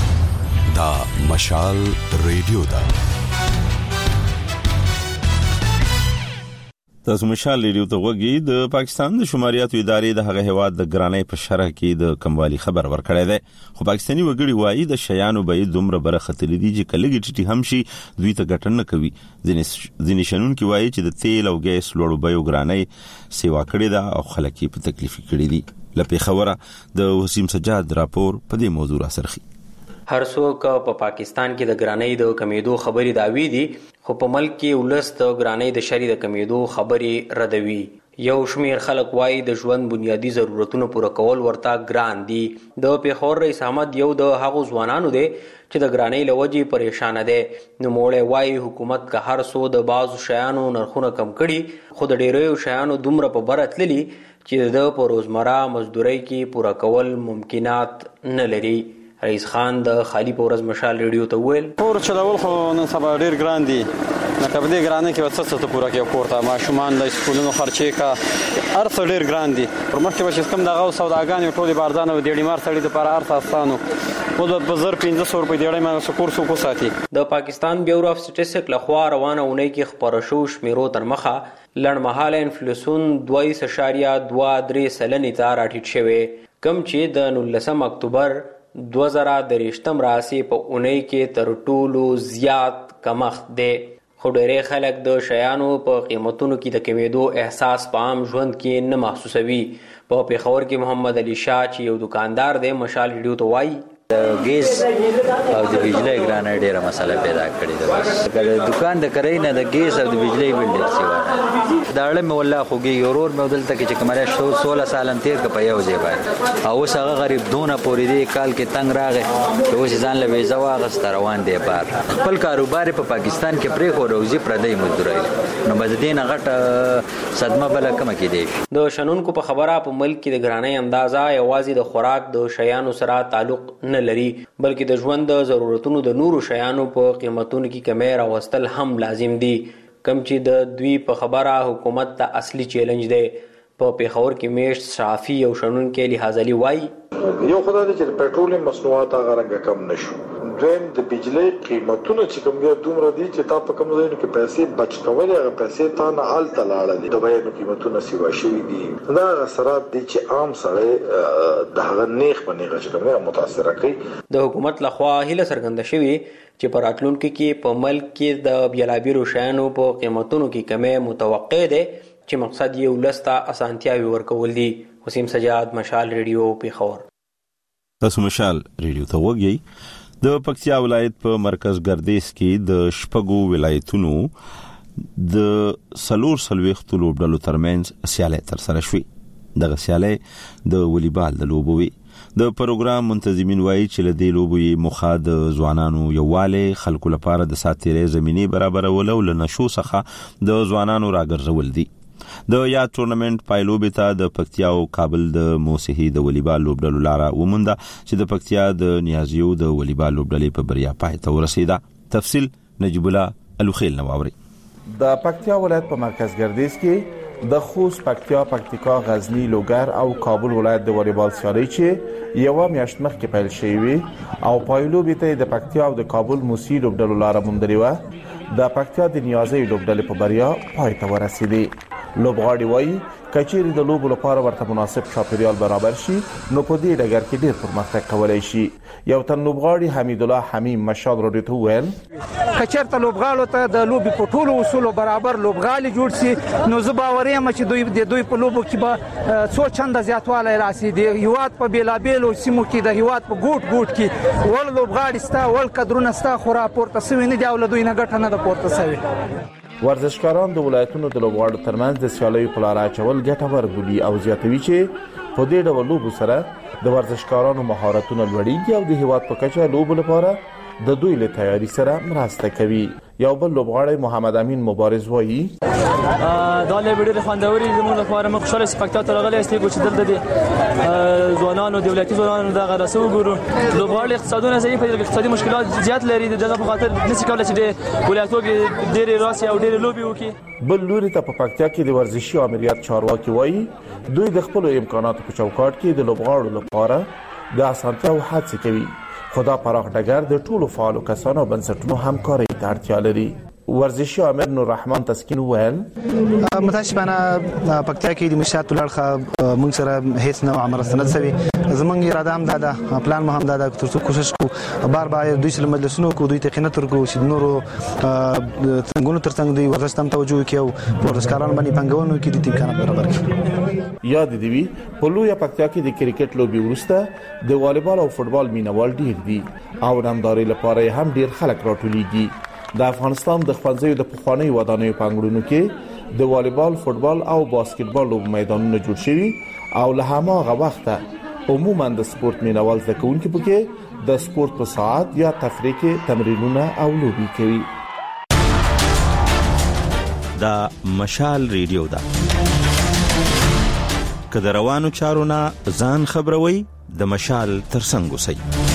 دا مشال ریډیو دا تاسو مشال ریډیو ته وګورئ. د پاکستان د شماریاتو ادارې د هغه هواد د ګرانۍ په شرح کې د کموالی خبر ورکړی دی خو پاکستاني وګړي وایي د شیانو به دومره برخه تللی دي چې کلهږي ټټي هم شي دوی ته ګټن نه کوي. ځینې شنونکي وایي چې د تیل او ګیس لوړو بیو ګرانۍ سیوا کړې ده او خلک یې په تکلیف کړي دي. لپاره خبره د وسیم سجاد راپور په دې موضوع را سرخي. هر څوک په پاکستان کې د ګرانۍ د کمیدو خبرې داوي دي، خو په ملک کې ولس د ګرانۍ د شری د کمیدو خبرې ردوي. یو شمیر خلک وایي د ژوند بنیادی ضرورتونو پوره کول ورته ګران دي. د پیښور رئیس احمد یو د هغو ځوانانو دی چې د ګرانۍ له وجې پریشانه دی. نوموړی وایي حکومت که هر څو د بعضو شیانو نرخونه کم کړي، خو د ډیریو شیانو دومره په بره تللي چې د په روزمره مزدورۍ کې پوره کول ممکنات نه لري. رئیس خان د خالی په ورځ مشال ریډیو ته وویل پور چلول خو نن سبا ډیر ګران دي، لکه په دې ګرانۍ کې به څه څه پوره کوي، کور ته ماشومان د سکولونو خرچې کا هر څه ډیر ګران دي. پر مخکې به چې کوم دغه سوداګانې ټولې بارځانه د ډیمار سړي لپاره هر څه اسانو خو د بازار پنځه سوه روپۍ دیړۍ ما سکور سو کو ساتي. د پاکستان بیورو اف سټیټسټک لخوا روانه اونۍ کې خبره شو شمیرو تر مخه لړمحاله انفلیسیون دوه اشاریه دوه درې سلنې ته راټیټ شوی، کم چې د نولسم اکتوبر دوه زره دریشتم راسي په اونۍ کې تر ټولو زیات کمښت دی. خو ډېری خلک د شیانو په قیمتونو کې د کمیدو احساس په عام ژوند کې نه محسوسوي. په پېښور کې محمد علي شاه چې یو دکاندار دی مشال ریډیو ته وایي د ګیس او د بجلی ګرانه ډیره مسله پیدا کړې ده. بس د دکان د کرای نه د ګیس او د بجلی بل ډیر سیوانه دا اړه مې والله خوږي ورور مې ودلته کې چې کومه شو سولہ سالم تیر ک په یو ځای باندې او اوس هغه غریب دونه پورې دی کال کې تنگ راغی چې اوس ځان له ویزا واغست روان دی بار خپل کاروبار په پاکستان کې پرې خو روزي پردی مزدوري نو بز دین غټه صدمه بل کم کې دی. د شنونکو په خبره په ملک کې د ګرانۍ اندازا یوازې د خوراک د شیانو سره تعلق نه لري بلکې د ژوند د ضرورتونو د نورو شیانو په قیمتونو کې کمی راوستل هم لازم دي، کم چې د دوی په خبره حکومت ته اصلي چیلنج دی. په پیښور کې میشت صحافي او شنونکي لحاظ علي وایي یو خدای دې چې پېټرول مصنوعات هغه رنګ کم نشو، دویم د بجلی قیمتونه چې کوم دی دومره دي چې تا په کوم ځای کې پیسې بچ کولې هغه پیسې تا نه آل تلاړه دي، د بیان قیمتونه سیوا شوي دي. دا اثرات دي چې عام سره د هغه نیخ باندې چې کومه متاثر کوي. د حکومت لخوا هیله څرګنده شوې چې په راتلونکي کې په ملک کې د بیلابیلو شیانو په قیمتونو کې کمی متوقع دی چې مقصد یې ولس ته اسانتیاوې ورکول دي. وسیم سجاد، مشال ریډیو، پیښور. تاسو مشال ریډیو ته وګورئ. د پکتیا ولایت په مرکز ګردیز کې د شپږو ولایتونو د سلور سلويختو لوبډلو ترمنځ سیالي ترسره شوې. دغه سیالي د والیبال د لوبو وی. د پروګرام منتظمین وایي چې له دې لوبو یې مخه د ځوانانو یووالی، خلکو لپاره د ساتیرې زمینې برابرول او له نشو څخه د ځوانانو راګرځول دي. د یا ټورنمنت پایلوبې ته د پکتیا او کابل د موسهي د والیبال لوبډلو لاره ومونده چې د پکتیا د نیازیو د والیبال لوبډلې په بریا پای ته ورسیده. تفصیل نجیب الله الوخیل نواوري. د پکتیا ولایت په مرکز ګردیز کې د خوست، پکتیا، پکتیکا، غزنی، لوګر او کابل ولایت د والیبال سیالي چې یو میاشت مخکې پیل شوې او پایلوبې ته د پکتیا او د کابل موسهي لوبډلو لاره موندلې و، د پکتیا د نیازیو لوبډلې په بریا پای ته ورسیدې. لوبغاړي وایي کچېری د لوبو لپاره ورته مناسب چاپیریال برابر شي نو په دې ډګر کې ډېر پرمختګ کولای شي. یو تن لوبغاړي حمید الله حمیم مشال رډیو ته ویل کچېرته لوبغاړو ته د لوبي په ټولو اصولو برابر لوبغاړي جوړ شي نو زه باور یم چې دوی د دوی په لوبو کې به څو چنده زیاتوالی راسي. د هیواد په بیلابیلو سیمو کې د هیواد په ګوټ ګوټ کې ول لوبغاړي ستا ول قدرونه ستا خو راپورته سوي نه دي او له دوی نه ګټه نه ده پورته سوي. ورزشکاران د ولایتونو د لوبغاړو ترمنځ د سیالیو په لاره اچول ګټور بولي او زیاتوي چې په دې ډول لوبو سره د ورزشکارانو مهارتونه لوړیږي او د هیواد په کچه لوبو لپاره د دوی له تیاری سره مرسته کوي. یو بل لوبغاړی محمد امین مبارز وایي دا لوبه ډېره خوندوري زموږ لپاره موږ خوشاله سپکتاتور ته راغلي استې چې دلته دي ځوانانو دولتي ځوانانو دغه رسو ګورو لوبغاړي اقتصادونه ضعیف دي، اقتصادي مشکلات زیات لري، دغه په خاطر نشي کولای چې ولایتو کې ډېرې راسي او ډېرې لوبي وکړي. بل لوري ته په پکتیا کې د ورزشي امریت چارواکي وایي دوی د خپل امکاناتو په چوکاټ کې د لوبغاړو لپاره د اسانتیا او هڅې کوي، خدا پراخ ډګر د ټولو فعالو کسانو بنسټونو همکاري ته اړتیا لري. ورزشي امیر نور رحمان تسکین ویل متاسفانه پکتیا کې د مشات لړخه موږ سره هیڅ نوع مرسته نه شوی، زمونږ اراده هم دا ده، پلان مو هم دا ده ترڅو کوشش کو بار بار دوی سره مجلسونو کو دوی ته قناعت ورکو چې نورو څنګه ترڅنګ دوی ورزش تم توجه کوي او ورزشکاران باندې پنګونو کې د امکانات برابر کړي. یاد دی وی په لوی پکتیا کې د کرکټ لوبي ورسته د والیبال او فوتبال مینوال ډیر دي او نامداري لپاره هم ډیر خلک راټولېږي. د افغانستان د خپلځي د پخوانی ودانیو پنګړونو کې د والیبال، فوتبال او باسکټبال لوب میدانونه جوړ شوي او له هغه وخته عموما د سپورت مینوال ځکهونکو پکې د سپورت په ساعت یا تفریح کې تمرینونه او لوبي کوي. دا مشال ریډیو دا کله روانو چارونه ځان خبروي د مشال ترڅنګ وسی.